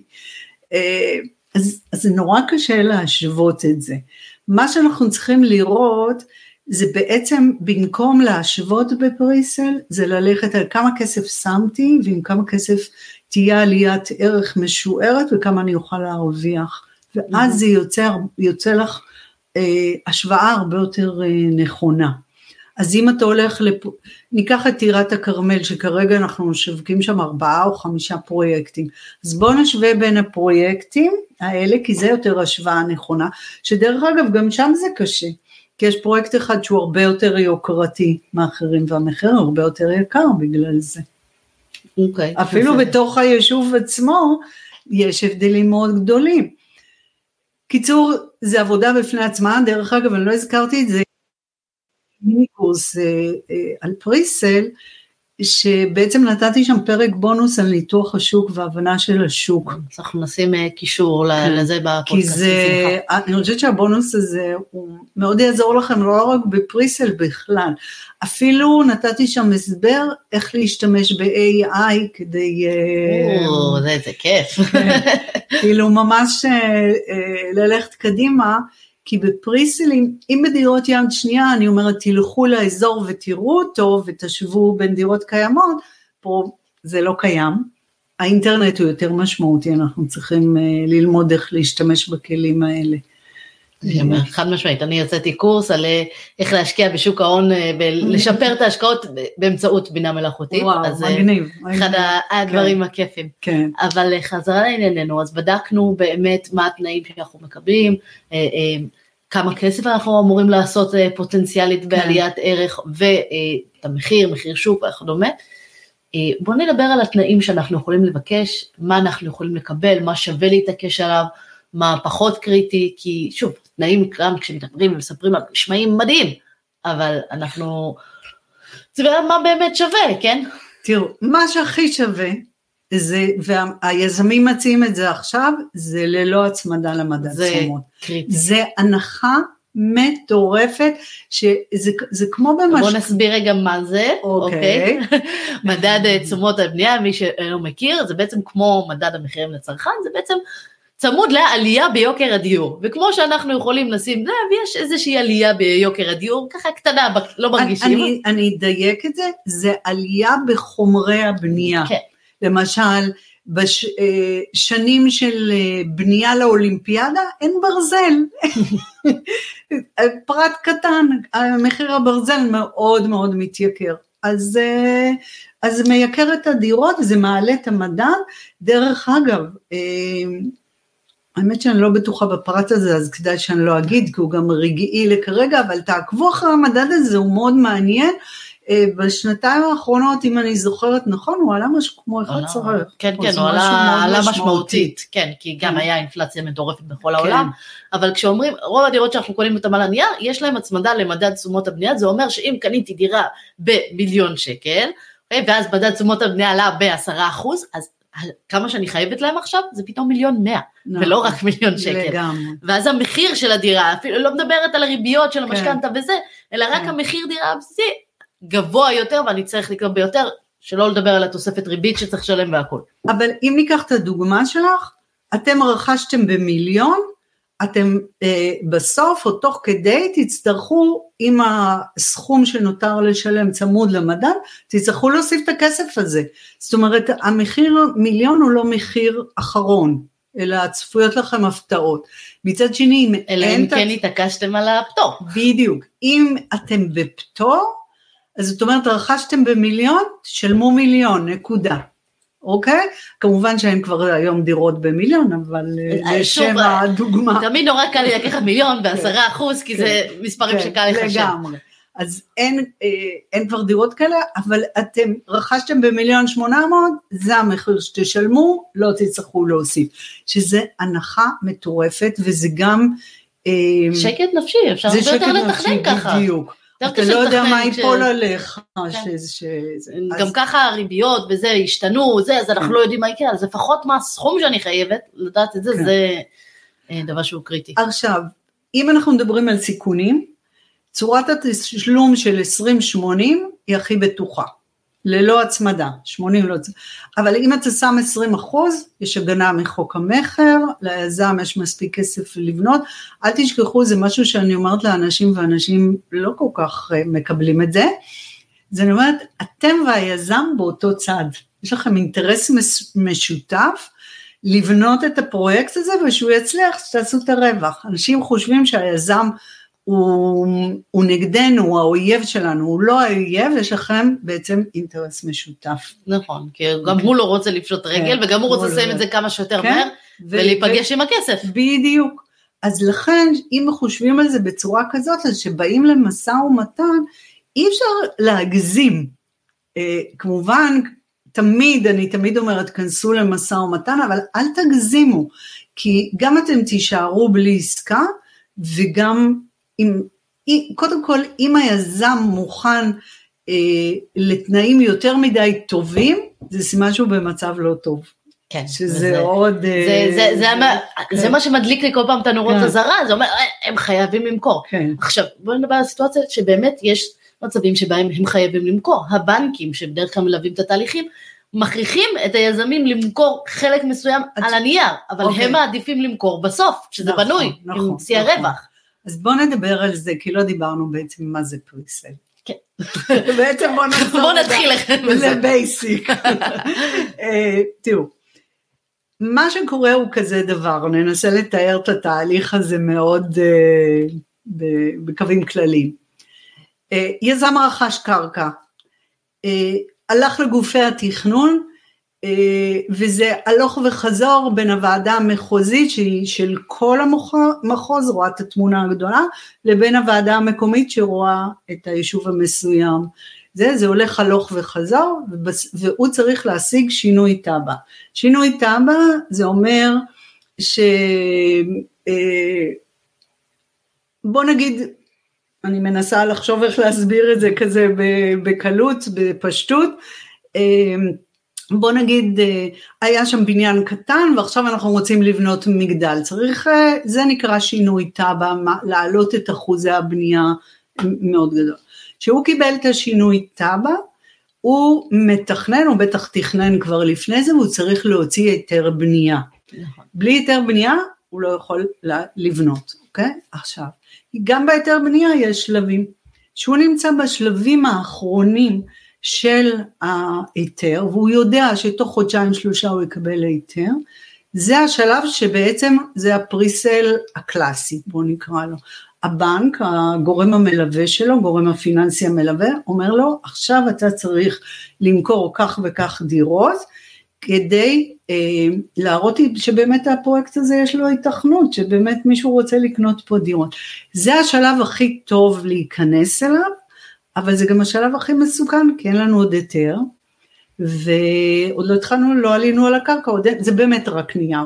אז זה נורא קשה להשוות את זה. מה שאנחנו צריכים לראות, זה בעצם במקום להשוות בפריסל, זה ללכת על כמה כסף שמתי, ועם כמה כסף תהיה עליית ערך משוערת, וכמה אני אוכל להרוויח, ואז זה יוצא לך השוואה הרבה יותר נכונה. אז אם אתה הולך, ניקח את טירת הכרמל, שכרגע אנחנו משווקים שם 4 או 5 פרויקטים, אז בואו נשווה בין הפרויקטים האלה, כי זה יותר השוואה נכונה, שדרך אגב גם שם זה קשה, כי יש פרויקט אחד שהוא הרבה יותר יוקרתי מאחרים, והמחיר הרבה יותר יקר בגלל זה. אוקיי. אפילו בתוך היישוב עצמו, יש הבדלים מאוד גדולים. קיצור, זה עבודה בפני עצמה, דרך אגב, אני לא הזכרתי את זה, מיני קורס על פריסל, שבעצם נתתי שם פרק בונוס על ניתוח השוק והבנה של השוק. אנחנו נשים קישור לזה בפודקאסט. כי זה, אני חושבת שהבונוס הזה הוא מאוד יעזור לכם, לא רק בפריסל בכלל, אפילו נתתי שם הסבר איך להשתמש ב-AI כדי... זה כיף. כאילו ממש ללכת קדימה, כי בפריסלים, אם בדירות יד שנייה, אני אומרת, תלכו לאזור ותראו אותו, ותשבו בין דירות קיימות, פה זה לא קיים, האינטרנט הוא יותר משמעותי, אנחנו צריכים ללמוד איך להשתמש בכלים האלה. חד משמעית, אני יוצאתי קורס על איך להשקיע בשוק ההון ולשפר את ההשקעות באמצעות בינה מלאכותית. וואו, מגניב. אחד הדברים הכיפים. כן. אבל חזרה לענייננו, אז בדקנו באמת מה התנאים שאנחנו מקבלים, כמה כסף אנחנו אמורים לעשות פוטנציאלית בעליית ערך, ואת המחיר, מחיר שוק וכדומה. בואו נדבר על התנאים שאנחנו יכולים לבקש, מה אנחנו יכולים לקבל, מה שווה להתעקש עליו, מה פחות קריטי, כי שוב, תנאים גם כשמדברים ומספרים על משמעים מדהים, אבל אנחנו, זה מה באמת שווה, כן? תראו, מה שהכי שווה, זה, והיזמים מציעים את זה עכשיו, זה ללא הצמדה למדד תשומות. זה קריטי. זה הנחה מטורפת, שזה כמו בוא נסביר רגע מה זה, אוקיי. מדד תשומות הבנייה, מי שלא מכיר, זה בעצם כמו מדד המחירים לצרכן, זה בעצם צמוד לעלייה ביוקר הדיור, וכמו שאנחנו יכולים לשים לב, יש איזושהי עלייה ביוקר הדיור, ככה קטנה, לא מרגישים. אני אדייק את זה, זה עלייה בחומרי הבנייה. כן. למשל, בשנים של בנייה לאולימפיאדה, אין ברזל. פרט קטן, מחיר הברזל מאוד מאוד מתייקר. אז זה מייקר את הדירות, זה מעלה את המדד. דרך אגב, האמת שאני לא בטוחה בפרט הזה, אז כדאי שאני לא אגיד, כי הוא גם רגעי לכרגע, אבל תעקבו אחרי המדד הזה, הוא מאוד מעניין. בשנתיים האחרונות, אם אני זוכרת נכון, הוא עלה משהו כמו 11. כן, כן, הוא עלה משמעותית, כן, כי גם היה אינפלציה מטורפת בכל העולם, אבל כשאומרים, רוב הדירות שאנחנו קונים אותם על הנייר, יש להם הצמדה למדד תשומות הבנייה, זה אומר שאם קניתי דירה ב1,000,000 שקל, ואז מדד תשומות הבנייה עלה ב10%, אז כמה שאני חייבת להם עכשיו, זה פתאום 1,100,000, ולא רק 1,000,000 שקל. ואז המחיר של הדירה, אפילו לא מדברת על הריביות של המשכנתא וזה, אלא רק המחיר דירה הבסיסי, גבוה יותר, ואני צריך לקנות ביותר, שלא לדבר על התוספת ריבית שצריך לשלם והכל. אבל אם ניקח את הדוגמה שלך, אתם רכשתם ב1,000,000, אתם בסוף או תוך כדי תצטרכו, עם הסכום שנותר לשלם צמוד למדד, תצטרכו להוסיף את הכסף הזה. זאת אומרת, המחיר 1,000,000 הוא לא מחיר אחרון, אלא צפויות לכם הפתעות. מצד שני, אלא אם כן התעקשתם על הפטור. בדיוק. אם אתם בפטור, אז זאת אומרת, רכשתם ב1,000,000, שלמו 1,000,000, נקודה. אוקיי? כמובן שאין כבר היום דירות ב1,000,000, אבל לשם הדוגמה. תמיד נורא קל לי לקחת 1,000,000 ב10%, כי זה מספרים שקל לחשב. לגמרי. אז אין כבר דירות כאלה, אבל אתם רכשתם ב1,800,000, זה המחיר שתשלמו, לא תצטרכו להוסיף. שזה הנחה מטורפת, וזה גם שקט נפשי, אפשר הרבה יותר לתכנן ככה. בדיוק. אתה לא יודע מה ייפול עליך. גם ככה הריביות וזה השתנו, אז אנחנו לא יודעים מה יקרה, אז לפחות מה הסכום שאני חייבת, לדעת את זה, זה דבר שהוא קריטי. עכשיו, אם אנחנו מדברים על סיכונים, צורת התשלום של 2080 היא הכי בטוחה, ללא הצמדה, 80 לא הצמדה, אבל אם אתה שם 20%, יש הגנה מחוק המחר, ליזם יש מספיק כסף לבנות, אל תשכחו, זה משהו שאני אומרת לאנשים, ואנשים לא כל כך מקבלים את זה, זה אני אומרת, אתם והיזם באותו צד, יש לכם אינטרס משותף, לבנות את הפרויקט הזה, ושהוא יצליח, שתעשו את הרווח, אנשים חושבים שהיזם, הוא נגדנו, הוא האויב שלנו, הוא לא האויב, יש לכם בעצם אינטרס משותף. נכון, כי גם הוא לא רוצה לפשוט רגל, וגם הוא רוצה לסיים את זה כמה שיותר מהר, ולהיפגש עם הכסף. בדיוק. אז לכן, אם חושבים על זה בצורה כזאת, אז שבאים למשא ומתן, אי אפשר להגזים. כמובן, אני תמיד אומרת, כנסו למשא ומתן, אבל אל תגזימו, כי גם אתם תישארו בלי עסקה, וגם קודם כל, אם היזם מוכן לתנאים יותר מדי טובים, זה סימן שהוא במצב לא טוב. כן. שזה עוד... זה מה שמדליק לי כל פעם את הנורות הזרה, זה אומר, הם חייבים למכור. עכשיו, בואו נדבר על סיטואציה שבאמת יש מצבים שבהם הם חייבים למכור. הבנקים, שבדרך כלל מלווים את התהליכים, מכריחים את היזמים למכור חלק מסוים על הנייר, אבל הם מעדיפים למכור בסוף, שזה בנוי, עם שיא הרווח. אז בואו נדבר על זה, כי לא דיברנו בעצם מה זה פריסל. כן. בעצם בוא נתחיל לבייסיק. תראו, מה שקורה הוא כזה דבר, ננסה לתאר את התהליך הזה מאוד בקווים כלליים. יזם רכש קרקע, הלך לגופי התכנון, וזה הלוך וחזור בין הוועדה המחוזית שהיא של כל המחוז, רואה את התמונה הגדולה, לבין הוועדה המקומית שרואה את היישוב המסוים. זה הולך הלוך וחזור, והוא צריך להשיג שינוי טבע. שינוי טבע זה אומר בוא נגיד, אני מנסה לחשוב איך להסביר את זה כזה בקלות, בפשטות, בוא נגיד, היה שם בניין קטן, ועכשיו אנחנו רוצים לבנות מגדל, צריך, זה נקרא שינוי טבע, להעלות את אחוזי הבנייה מאוד גדול. כשהוא קיבל את השינוי טבע, הוא מתכנן, הוא בטח תכנן כבר לפני זה, והוא צריך להוציא היתר בנייה. בלי היתר בנייה, הוא לא יכול לבנות, אוקיי? עכשיו, גם בהיתר בנייה יש שלבים, שהוא נמצא בשלבים האחרונים, של ההיתר, והוא יודע שתוך 2-3 הוא יקבל היתר, זה השלב שבעצם זה הפריסל הקלאסי, בוא נקרא לו. הבנק, הגורם המלווה שלו, גורם הפיננסי המלווה, אומר לו, עכשיו אתה צריך למכור כך וכך דירות, כדי להראות שבאמת הפרויקט הזה יש לו התכנות, שבאמת מישהו רוצה לקנות פה דירות. זה השלב הכי טוב להיכנס אליו, אבל זה גם השלב הכי מסוכן, כי אין לנו עוד היתר, ועוד לא התחלנו, לא עלינו על הקרקע, זה באמת רק נייר.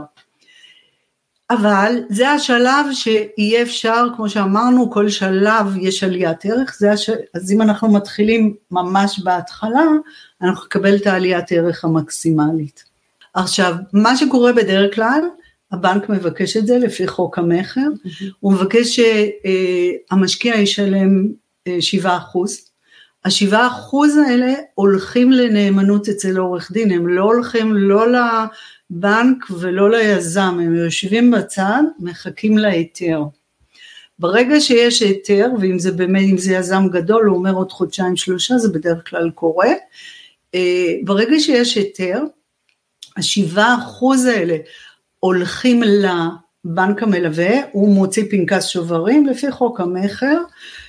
אבל זה השלב שיהיה אפשר, כמו שאמרנו, כל שלב יש עליית ערך, אז אם אנחנו מתחילים ממש בהתחלה, אנחנו נקבל את העליית ערך המקסימלית. עכשיו, מה שקורה בדרך כלל, הבנק מבקש את זה לפי חוק המחר, הוא מבקש שהמשקיע ישלם 7%, ה7% האלה הולכים לנאמנות אצל עורך דין, הם לא הולכים לא לבנק ולא ליזם, הם יושבים בצד, מחכים להיתר. ברגע שיש היתר, ואם זה באמת, אם זה יזם גדול, הוא אומר עוד 2-3, זה בדרך כלל קורה, ברגע שיש היתר, ה7% האלה הולכים לבנק המלווה, הוא מוציא פנקס שוברים לפי חוק המחר,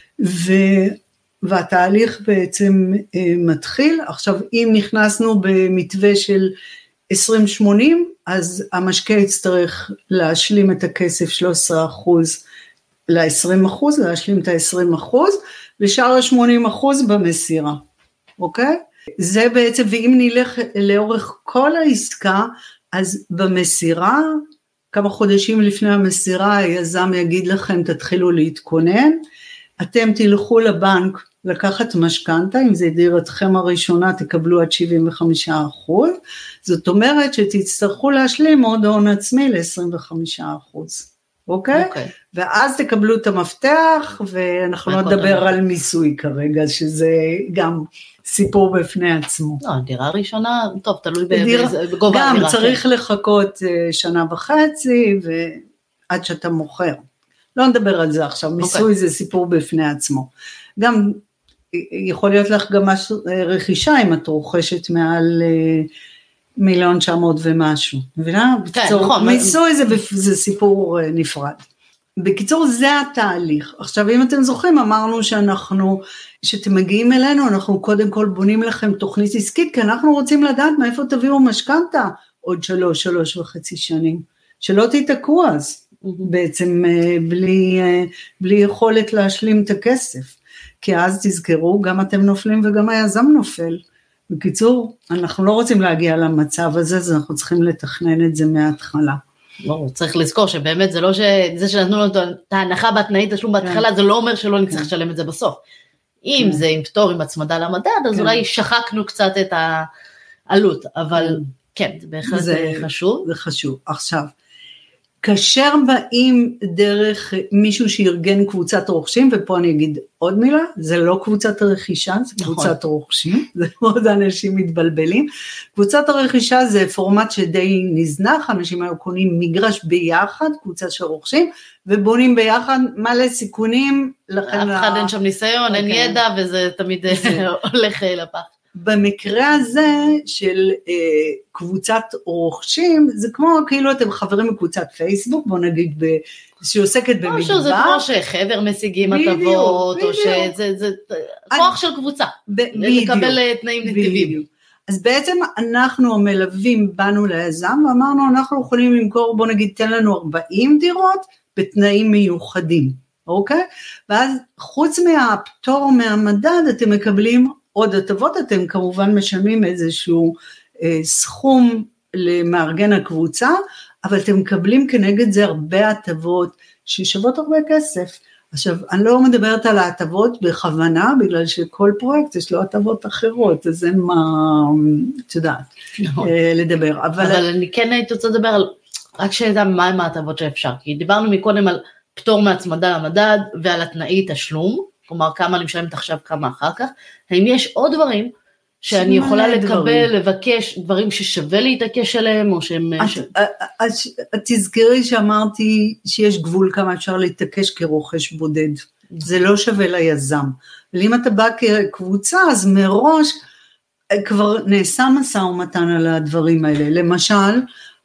והתהליך בעצם מתחיל. עכשיו אם נכנסנו במתווה של 20-80, אז המשקיע יצטרך להשלים את הכסף 13% ל-20%, להשלים את ה-20%, ושאר ה-80% במסירה, אוקיי? זה בעצם, ואם נלך לאורך כל העסקה, אז במסירה, כמה חודשים לפני המסירה, היזם יגיד לכם, תתחילו להתכונן, אתם תלכו לבנק לקחת משכנתה, אם זה דירתכם הראשונה, תקבלו עד 75%, זאת אומרת שתצטרכו להשלים עוד הון עצמי ל-25%, אוקיי? ואז תקבלו את המפתח, ואנחנו לא נדבר על מיסוי כרגע, שזה גם סיפור בפני עצמו. לא, דירה ראשונה, טוב, תלוי בגובה הדירה. גם צריך לחכות 1.5 שנה, ועד שאתה מוכר. לא נדבר על זה עכשיו, מיסוי זה סיפור בפני עצמו. גם יכול להיות לך גם רכישה, אם את רוכשת מעל 1,900,000 ומשהו. מיסוי זה סיפור נפרד. בקיצור, זה התהליך. עכשיו, אם אתם זוכרים, אמרנו שאתם מגיעים אלינו, אנחנו קודם כל בונים לכם תוכנית עסקית, כי אנחנו רוצים לדעת מאיפה תביאו משכנתה עוד 3.5 שנים, שלא תתעקעו אז. בעצם בלי יכולת להשלים את הכסף, כי אז תזכרו, גם אתם נופלים וגם היזם נופל. בקיצור, אנחנו לא רוצים להגיע למצב הזה, אז אנחנו צריכים לתכנן את זה מההתחלה. לא, צריך לזכור שבאמת זה לא שזה שנתנו לנו את ההנחה בתנאי תשלום בהתחלה, זה לא אומר שלא נצטרך לשלם את זה בסוף. אם זה עם פטור, עם הצמדה למדד, אז אולי שחקנו קצת את העלות, אבל כן, זה בהחלט חשוב. זה חשוב. עכשיו, כאשר באים דרך מישהו שארגן קבוצת רוכשים, ופה אני אגיד עוד מילה, זה לא קבוצת הרכישה, זה קבוצת רוכשים, זה עוד אנשים מתבלבלים, קבוצת הרכישה זה פורמט שדי נזנח, אנשים היו קונים מגרש ביחד, קבוצה של רוכשים, ובונים ביחד מלא סיכונים, אף אחד אין שם ניסיון, אין ידע, וזה תמיד הולך לפח. במקרה הזה של קבוצת רוכשים, זה כמו כאילו אתם חברים בקבוצת פייסבוק, בוא נגיד שעוסקת במדבר. או שזה כמו שחבר משיגים הטבות, או שזה כוח של קבוצה, לקבל תנאים נתיבים. אז בעצם אנחנו המלווים באנו ליזם, ואמרנו אנחנו יכולים למכור, בוא נגיד תן לנו 40 דירות, בתנאים מיוחדים, אוקיי? ואז חוץ מהפטור מהמדד, אתם מקבלים עוד הטבות, אתם כמובן משלמים איזשהו סכום למארגן הקבוצה, אבל אתם מקבלים כנגד זה הרבה הטבות ששוות הרבה כסף. עכשיו, אני לא מדברת על ההטבות בכוונה, בגלל שכל פרויקט יש לו הטבות אחרות, אז אין מה, את יודעת, לדבר. אבל אני כן הייתי רוצה לדבר על, רק שידע מהם ההטבות שאפשר, כי דיברנו מקודם על פטור מהצמדה למדד, ועל התנאי תשלום, כלומר כמה אני משלמת עכשיו, כמה אחר כך, האם יש עוד דברים שאני יכולה לקבל, לבקש, דברים ששווה להתעקש עליהם, או שהם... את תזכרי שאמרתי שיש גבול כמה אפשר להתעקש כרוכש בודד, זה לא שווה ליזם, אבל אם אתה בא כקבוצה, אז מראש כבר נעשה משא ומתן על הדברים האלה, למשל,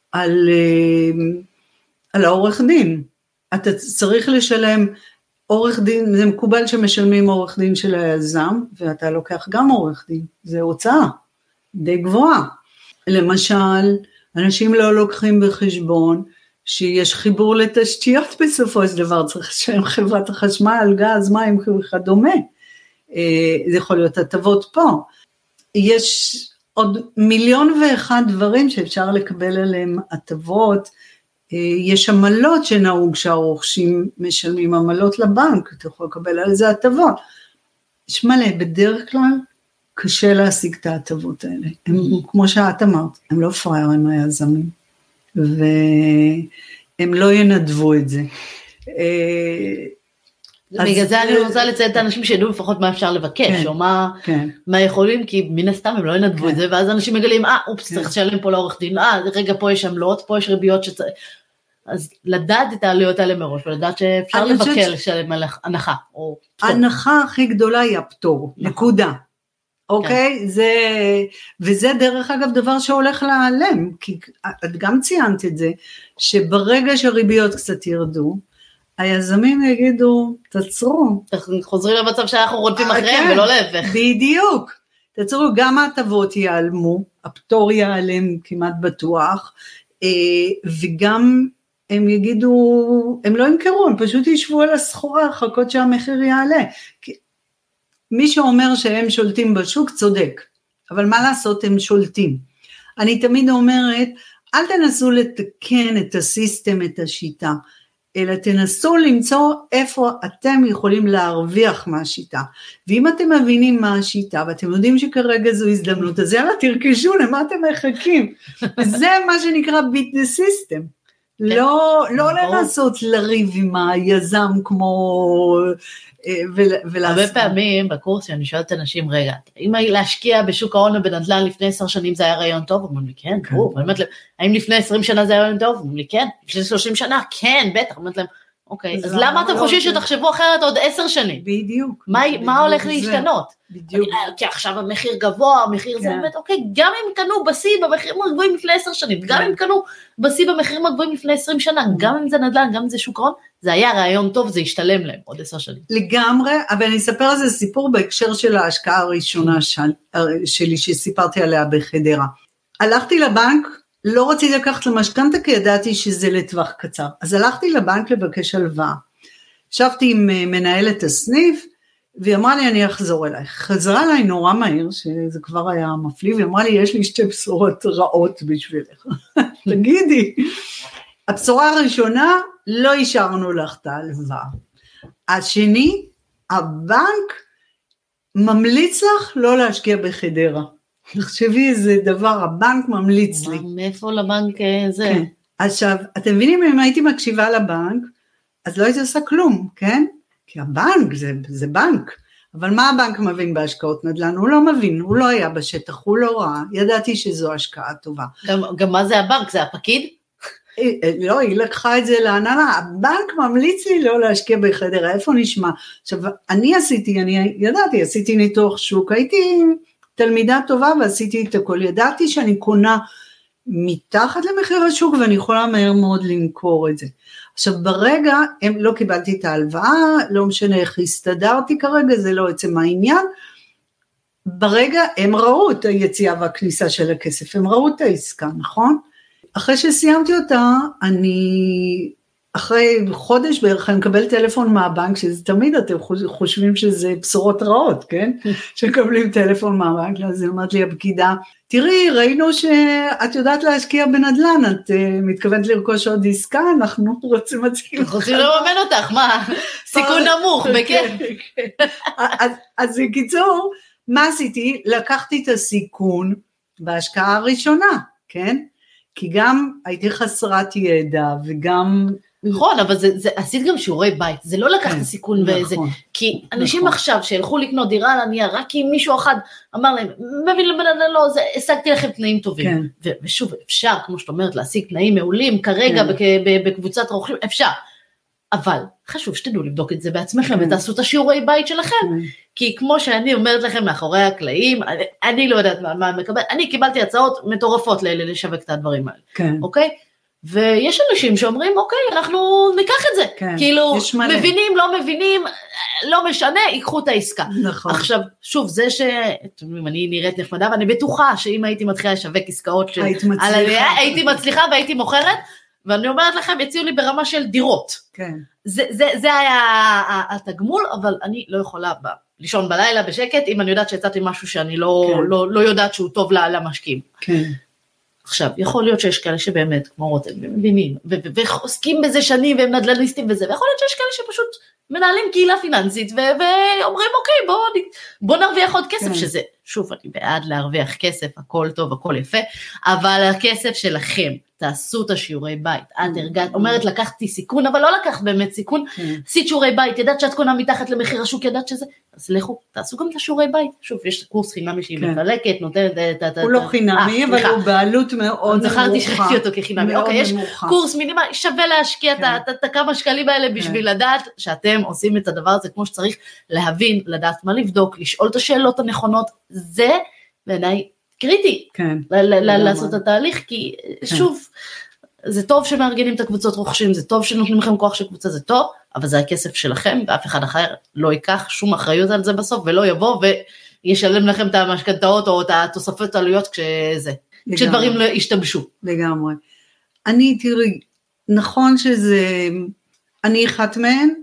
על העורך דין, אתה צריך לשלם עורך דין, זה מקובל שמשלמים עורך דין של היזם, ואתה לוקח גם עורך דין, זה הוצאה די גבוהה. למשל, אנשים לא לוקחים בחשבון, שיש חיבור לתשתיות בסופו של דבר, צריך לשלם חברת החשמל, גז, מים וכדומה, זה יכול להיות הטבות פה. יש עוד 1,000,001 דברים שאפשר לקבל עליהם הטבות, יש עמלות שנהוג שהרוכשים משלמים עמלות לבנק, אתה יכול לקבל על זה הטבות. יש מלא, בדרך כלל קשה להשיג את ההטבות האלה. הם, כמו שאת אמרת, הם לא פריירים היזמים, והם לא ינדבו את זה. בגלל זה אני רוצה לציין את האנשים שידעו לפחות מה אפשר לבקש, או מה יכולים, כי מן הסתם הם לא ינדבו את זה, ואז אנשים מגלים, צריך לשלם פה לעורך דין, רגע פה יש עמלות, פה יש ריביות שצריך, אז לדעת את העלויות האלה מראש, ולדעת שאפשר לבקר לשלם על הנחה. ההנחה הכי גדולה היא הפטור, נקודה. אוקיי? וזה דרך אגב דבר שהולך להיעלם, כי את גם ציינת את זה, שברגע שהריביות קצת ירדו, היזמים יגידו, תצרו. חוזרים למצב שאנחנו רודפים אחריהם ולא להפך. בדיוק. תצרו, גם ההטבות ייעלמו, הפטור ייעלם כמעט בטוח, וגם הם יגידו, הם לא ימכרו, הם פשוט ישבו על הסחורה, חכות שהמחיר יעלה. מי שאומר שהם שולטים בשוק צודק, אבל מה לעשות, הם שולטים. אני תמיד אומרת, אל תנסו לתקן את הסיסטם, את השיטה, אלא תנסו למצוא איפה אתם יכולים להרוויח מהשיטה, ואם אתם מבינים מה השיטה, ואתם יודעים שכרגע זו הזדמנות, אז יאללה תרכשו, למה אתם מחכים? זה מה שנקרא beat the system, לא לנסות לריב עם היזם כמו, הרבה פעמים בקורס שאני שואלת אנשים, רגע, אם להשקיע בשוק ההון ובנדל"ן לפני 10 שנים זה היה רעיון טוב? אומרים לי כן, האם לפני 20 שנה זה היה רעיון טוב? אומרים לי כן, לפני 30 שנה, כן, בטח, אומרת להם, אוקיי, אז למה אתם חושבים שתחשבו אחרת עוד 10 שנים? בדיוק. מה הולך להשתנות? בדיוק. כי עכשיו המחיר גבוה, המחיר זה באמת, אוקיי, גם אם קנו בשיא במחירים הגבוהים לפני 10 שנים, גם אם קנו בשיא במחירים הגבוהים לפני 20 שנה, גם אם זה נדל"ן, גם אם זה שוק ההון, זה היה רעיון טוב, זה ישתלם להם עוד 10 שנים. לגמרי, אבל אני אספר על זה סיפור בהקשר של ההשקעה הראשונה שלי, שסיפרתי עליה בחדרה. הלכתי לבנק, לא רציתי לקחת למשכנתא, כי ידעתי שזה לטווח קצר. אז הלכתי לבנק לבקש הלוואה. ישבתי עם מנהלת הסניף, והיא אמרה לי, אני אחזור אלייך. חזרה אליי נורא מהיר, שזה כבר היה מפליא, והיא אמרה לי, יש לי 2 בשורות רעות בשבילך. תגידי. הבשורה הראשונה, לא אישרנו לך את ההלוואה. השני, הבנק ממליץ לך לא להשקיע בחדרה. תחשבי איזה דבר, הבנק ממליץ לי. מאיפה לבנק זה? עכשיו, אתם מבינים, אם הייתי מקשיבה לבנק, אז לא הייתי עושה כלום, כן? כי הבנק זה בנק, אבל מה הבנק מבין בהשקעות נדל"ן? הוא לא מבין, הוא לא היה בשטח, הוא לא ראה, ידעתי שזו השקעה טובה. גם מה זה הבנק? זה הפקיד? לא, היא לקחה את זה להנהלה, הבנק ממליץ לי לא להשקיע בחדר, איפה נשמע? עכשיו, אני ידעתי, עשיתי ניתוח שוק, הייתי תלמידה טובה ועשיתי את הכל, ידעתי שאני קונה מתחת למחיר השוק ואני יכולה מהר מאוד למכור את זה. עכשיו ברגע, לא קיבלתי את ההלוואה, לא משנה איך הסתדרתי כרגע, זה לא עצם העניין, ברגע הם ראו את היציאה והכניסה של הכסף, הם ראו את העסקה, נכון? אחרי שסיימתי אותה, אחרי חודש בערך אני מקבל טלפון מהבנק, שזה תמיד אתם חושבים שזה בשורות רעות, כן? שקבלים טלפון מהבנק, אז היא אומרת לי הפקידה, תראי, ראינו שאת יודעת להשקיע בנדל"ן, את מתכוונת לרכוש עוד עסקה, אנחנו רוצים להציג. אנחנו רוצים לממן אותך, מה? סיכון נמוך, בכיף. אז בקיצור, מה עשיתי? לקחתי את הסיכון בהשקעה הראשונה, כן? כי גם הייתי חסרת ידע, וגם... נכון, אבל עשית גם שיעורי בית, זה לא לקחת סיכון וזה, כי אנשים עכשיו שהלכו לקנות דירה על הנייר, רק כי מישהו אחד אמר להם, מבין לבן, לא, השגתי לכם תנאים טובים, ושוב, אפשר, כמו שאת אומרת, להשיג תנאים מעולים, כרגע בקבוצת רוכשים, אפשר, אבל חשוב שתדעו לבדוק את זה בעצמכם, ותעשו את השיעורי בית שלכם, כי כמו שאני אומרת לכם מאחורי הקלעים, אני לא יודעת מה מקבל, אני קיבלתי הצעות מטורפות לשווק את הדברים האלה, אוקיי? ויש אנשים שאומרים, אוקיי, אנחנו ניקח את זה, כאילו, מבינים, לא מבינים, לא משנה, ייקחו את העסקה. נכון. עכשיו, שוב, זה אני נראית נחמדה, ואני בטוחה שאם הייתי מתחילה לשווק עסקאות, הייתי מצליחה והייתי מוכרת, ואני אומרת לכם, הציעו לי ברמה של דירות. כן. זה היה התגמול, אבל אני לא יכולה לישון בלילה בשקט, אם אני יודעת שיצאתי משהו שאני לא יודעת שהוא טוב למשקיעים. כן. עכשיו, יכול להיות שיש כאלה שבאמת, כמו רותם, מבינים, ועוסקים בזה שנים, והם נדל"ניסטים וזה, ויכול להיות שיש כאלה שפשוט מנהלים קהילה פיננסית, ואומרים, אוקיי, בוא נרוויח עוד כסף, שזה, שוב, אני בעד להרוויח כסף, הכל טוב, הכל יפה, אבל הכסף שלכם, תעשו את השיעורי בית, את אומרת, לקחתי סיכון, אבל לא לקחת באמת סיכון, עשית שיעורי בית, ידעת שאת קונה מתחת למחיר השוק, ידעת שזה, אז לכו, תעשו גם את השיעורי בית, שוב, יש קורס חינמי שהיא מחלקת, נותנת את הוא לא חינמי, אבל הוא בעלות מאוד נמוכה. זכרתי שראיתי אותו כחינמי, אוקיי, יש קורס מינימלי, שווה להשקיע את הכמה שקלים האלה, בשביל לדעת שאתם עושים את הדבר הזה כמו שצריך, להבין, לדעת מה לבדוק, לשאול את השאלות הנכונות, זה בעיניי קריטי, לעשות את התהליך, כי שוב, זה טוב שמארגנים את הקבוצות רוכשים, זה טוב שנותנים לכם כוח של קבוצה, זה טוב, אבל זה הכסף שלכם, ואף אחד אחר לא ייקח שום אחריות על זה בסוף, ולא יבוא וישלם לכם את המשכנתאות, או את התוספות העלויות כשדברים לא ישתמשו. לגמרי. תראי, נכון שזה, אני אחת מהן,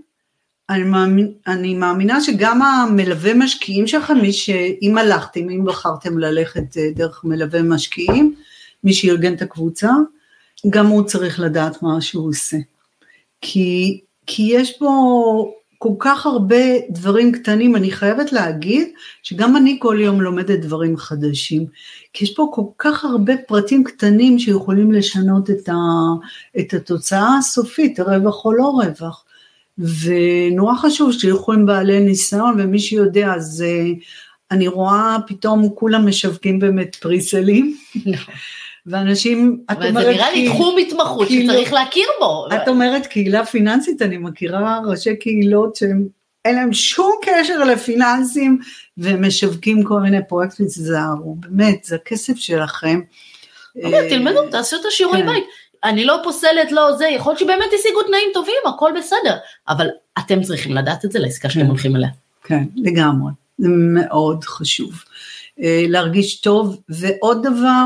אני מאמינה שגם המלווה משקיעים שלכם, אם הלכתם, אם בחרתם ללכת דרך מלווה משקיעים, מי שארגן את הקבוצה, גם הוא צריך לדעת מה שהוא עושה. כי יש פה כל כך הרבה דברים קטנים, אני חייבת להגיד, שגם אני כל יום לומדת דברים חדשים, כי יש פה כל כך הרבה פרטים קטנים, שיכולים לשנות את התוצאה הסופית, הרווח או לא רווח, ונורא חשוב שילכו עם בעלי ניסיון, ומי שיודע, אז אני רואה פתאום כולם משווקים באמת פריסלים, ואנשים, אבל זה נראה לי תחום התמחות שצריך להכיר בו. את אומרת קהילה פיננסית, אני מכירה ראשי קהילות שאין להם שום קשר לפיננסים, ומשווקים כל מיני פרויקטים, תזהרו, באמת, זה הכסף שלכם. תלמדו, תעשו את השיעורי בית. אני לא פוסלת, לא זה, יכול להיות שבאמת תשיגו תנאים טובים, הכל בסדר, אבל אתם צריכים לדעת את זה לעסקה שאתם הולכים אליה. כן, לגמרי, זה מאוד חשוב. להרגיש טוב, ועוד דבר,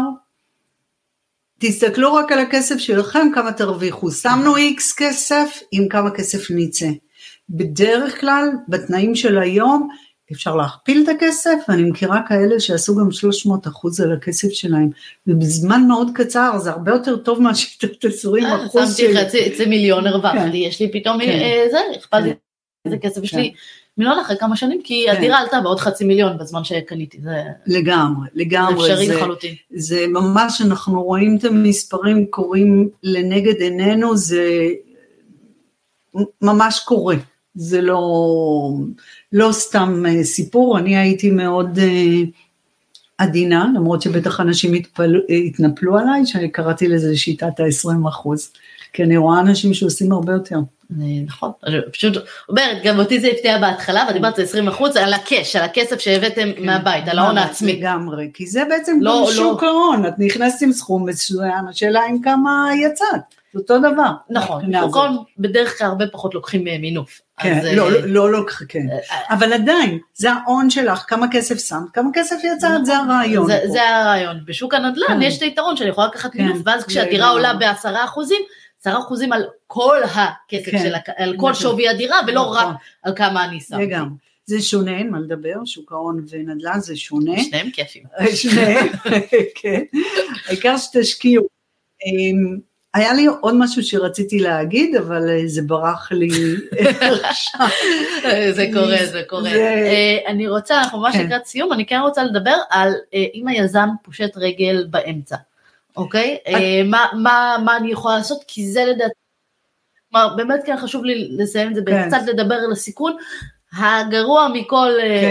תסתכלו רק על הכסף שלכם, כמה תרוויחו, שמנו X כסף, עם כמה כסף ניצא. בדרך כלל, בתנאים של היום, אפשר להכפיל את הכסף, ואני מכירה כאלה שעשו גם 300% על הכסף שלהם, ובזמן מאוד קצר, זה הרבה יותר טוב מהשיטת 20% שמתי חצי מיליון הרווחתי, יש לי פתאום, זה, הכפלתי את הכסף, יש לי מיליון אחרי כמה שנים, כי הדירה עלתה בעוד 500,000 בזמן שקניתי, זה לגמרי, זה אפשרי לחלוטין. זה ממש, אנחנו רואים את המספרים קורים לנגד עינינו, זה ממש קורה, זה לא סתם סיפור, אני הייתי מאוד עדינה, למרות שבטח אנשים התנפלו עליי, שקראתי לזה שיטת ה-20%, כי אני רואה אנשים שעושים הרבה יותר. נכון, פשוט אומרת, גם אותי זה הפתיע בהתחלה, ודיברת 20% על הקש, על הכסף שהבאתם מהבית, על ההון העצמי. לגמרי, כי זה בעצם שוק ההון, את נכנסת עם סכום מסוים, השאלה עם כמה יצאת, זה אותו דבר. נכון, שוק ההון בדרך כלל הרבה פחות לוקחים מינוף. כן, לא לוקח, כן. אבל עדיין, זה ההון שלך, כמה כסף שמת, כמה כסף יצאת, זה הרעיון. זה הרעיון, בשוק הנדל"ן יש את היתרון שאני יכולה לקחת מינוף, ואז כשהדירה עולה ב10%, 10% על כל הכסף שלה, על כל שווי הדירה, ולא רק על כמה אני שמתי. לגמרי. זה שונה, אין מה לדבר, שוק ההון ונדל"ן זה שונה. שניהם כיפים. שניהם, כן. העיקר שתשקיעו. היה לי עוד משהו שרציתי להגיד, אבל זה ברח לי. זה קורה. אני רוצה, אנחנו ממש לקראת סיום, אני כן רוצה לדבר על אם היזם פושט רגל באמצע. אוקיי? מה אני יכולה לעשות? כי זה לדעת, באמת כן חשוב לי לסיים את זה, קצת לדבר על הסיכון, הגרוע מכל,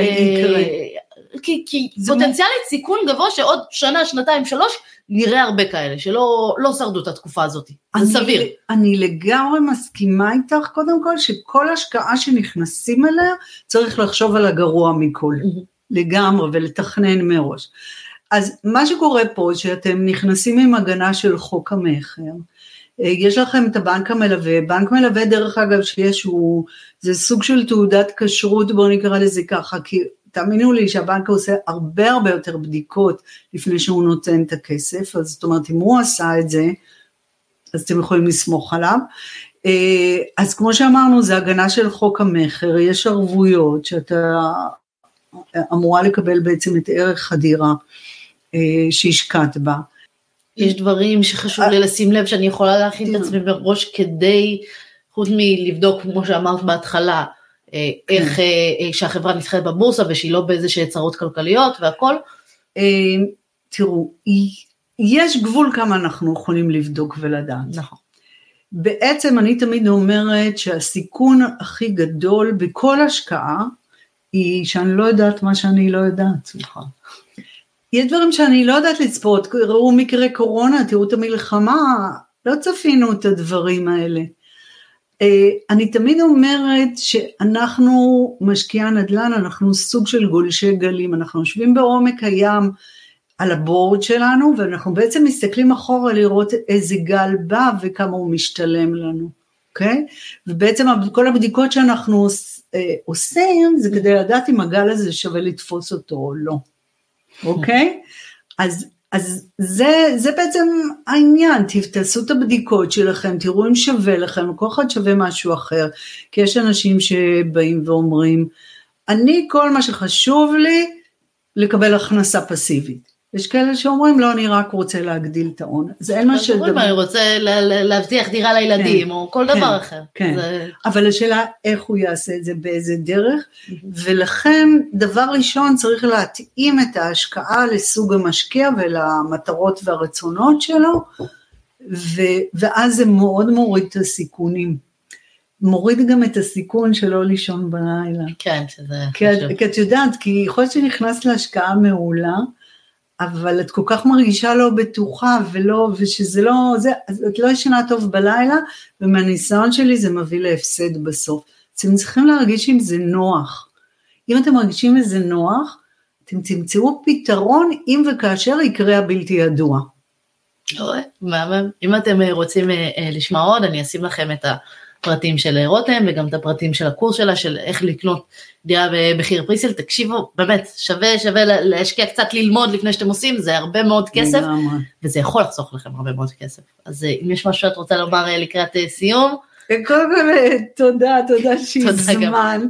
כי פוטנציאלית סיכון גבוה, שעוד שנה, שנתיים, 3, נראה הרבה כאלה, שלא שרדו את התקופה הזאת, זה סביר. אני לגמרי מסכימה איתך, קודם כל, שכל השקעה שנכנסים אליה, צריך לחשוב על הגרוע מכל, לגמרי, ולתכנן מראש. אז מה שקורה פה, שאתם נכנסים עם הגנה של חוק המחר, יש לכם את הבנק המלווה, בנק מלווה דרך אגב שיש, זה סוג של תעודת כשרות, בואו נקרא לזה ככה, כי תאמינו לי שהבנק עושה הרבה יותר בדיקות, לפני שהוא נותן את הכסף, אז זאת אומרת, אם הוא עשה את זה, אז אתם יכולים לסמוך עליו, אז כמו שאמרנו, זה הגנה של חוק המחר, יש ערבויות, שאתה אמורה לקבל בעצם את ערך הדירה, שהשקעת בה. יש דברים שחשוב לי לשים לב, שאני יכולה להכין את עצמי בראש, כדי, חוץ מלבדוק, כמו שאמרת בהתחלה, איך שהחברה נסחרת בבורסה, ושהיא לא באיזה צרות כלכליות, והכל. תראו, יש גבול כמה אנחנו יכולים לבדוק ולדעת. נכון. בעצם אני תמיד אומרת, שהסיכון הכי גדול, בכל השקעה, היא שאני לא יודעת מה שאני לא יודעת. נכון. יש דברים שאני לא יודעת לצפות, ראו מקרה קורונה, תראו את המלחמה, לא צפינו את הדברים האלה. אני תמיד אומרת שאנחנו משקיעי נדל"ן, אנחנו סוג של גולשי גלים, אנחנו יושבים בעומק הים על הבורד שלנו, ואנחנו בעצם מסתכלים אחורה לראות איזה גל בא וכמה הוא משתלם לנו, אוקיי? ובעצם כל הבדיקות שאנחנו עושים, זה כדי לדעת אם הגל הזה שווה לתפוס אותו או לא. אוקיי? אז זה בעצם העניין, תעשו את הבדיקות שלכם, תראו אם שווה לכם, כל אחד שווה משהו אחר, כי יש אנשים שבאים ואומרים, אני כל מה שחשוב לי, לקבל הכנסה פסיבית. יש כאלה שאומרים, לא, אני רק רוצה להגדיל את ההון. זה אין מה שדבר. אני רוצה להבטיח דירה לילדים, או כל דבר אחר. כן, אבל השאלה איך הוא יעשה את זה, באיזה דרך, ולכן דבר ראשון צריך להתאים את ההשקעה לסוג המשקיע, ולמטרות והרצונות שלו, ואז זה מאוד מוריד את הסיכונים. מוריד גם את הסיכון שלא לישון בלילה. כן, שזה חשוב. כי את יודעת, כי יכול להיות שנכנס להשקעה מעולה, אבל את כל כך מרגישה לא בטוחה, ושזה לא, אז את לא ישנה טוב בלילה, ומהניסיון שלי זה מביא להפסד בסוף. אתם צריכים להרגיש אם זה נוח. אם אתם מרגישים איזה נוח, אתם תמצאו פתרון, אם וכאשר יקרה הבלתי ידוע. אם אתם רוצים לשמוע עוד, אני אשים לכם את הפרטים של רותם, וגם את הפרטים של הקורס שלה, של איך לקנות דירה במחיר פריסל. תקשיבו, באמת, שווה להשקיע קצת ללמוד לפני שאתם עושים, זה הרבה מאוד כסף, וזה יכול לחסוך לכם הרבה מאוד כסף. אז אם יש משהו שאת רוצה לומר לקראת סיום, קודם כל, תודה שהזמנת,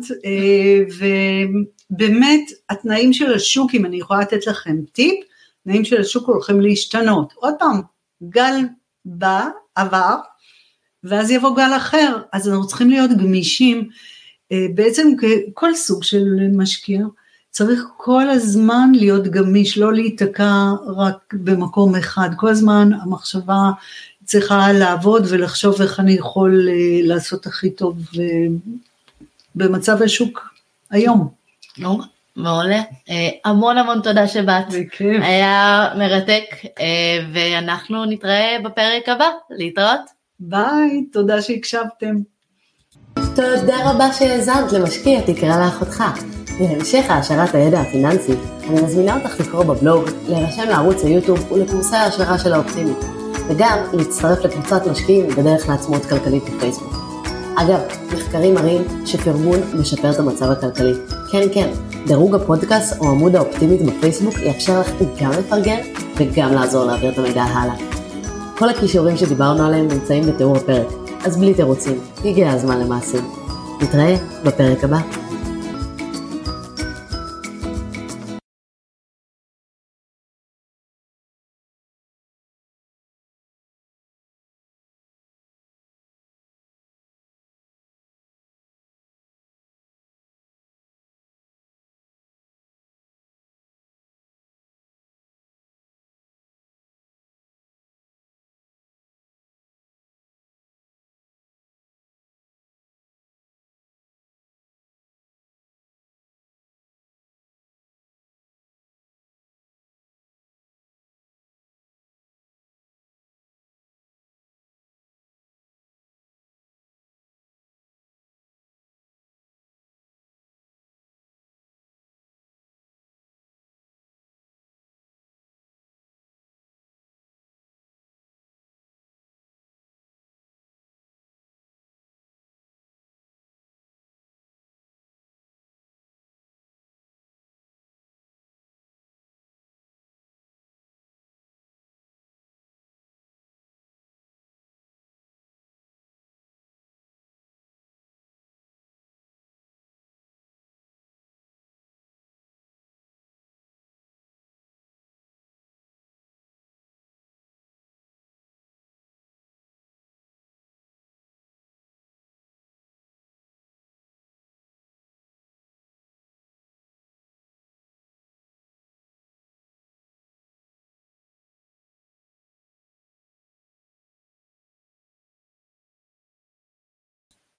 ובאמת, התנאים של השוק, אם אני יכולה לתת לכם טיפ, התנאים של השוק הולכים להשתנות. עוד פעם, גל בא, עבר, ואז יבוא גל אחר, אז אנחנו צריכים להיות גמישים, בעצם כל סוג של משקיע, צריך כל הזמן להיות גמיש, לא להיתקע רק במקום אחד, כל הזמן המחשבה צריכה לעבוד ולחשוב איך אני יכול לעשות הכי טוב במצב השוק היום. מעולה, המון המון תודה שבאת, היה מרתק, ואנחנו נתראה בפרק הבא, להתראות. ביי, תודה שהקשבתם. תודה רבה שהאזנת למשקיע תקרא לאחותך. להמשך העשרת הידע הפיננסי, אני מזמינה אותך לקרוא בבלוג, להירשם לערוץ היוטיוב ולקורסי ההשערה של האופטימית, וגם להצטרף לקבוצת משקיעים בדרך לעצמאות כלכלית בפייסבוק. אגב, מחקרים מראים שפרגון משפר את המצב הכלכלי. כן, דירוג הפודקאסט או עמוד האופטימית בפייסבוק יאפשר לך גם לפרגן וגם לעזור להעביר את המידע הלאה. כל הכישורים שדיברנו עליהם נמצאים בתיאור הפרק, אז בלי תירוצים, הגיע הזמן למעשים. נתראה בפרק הבא.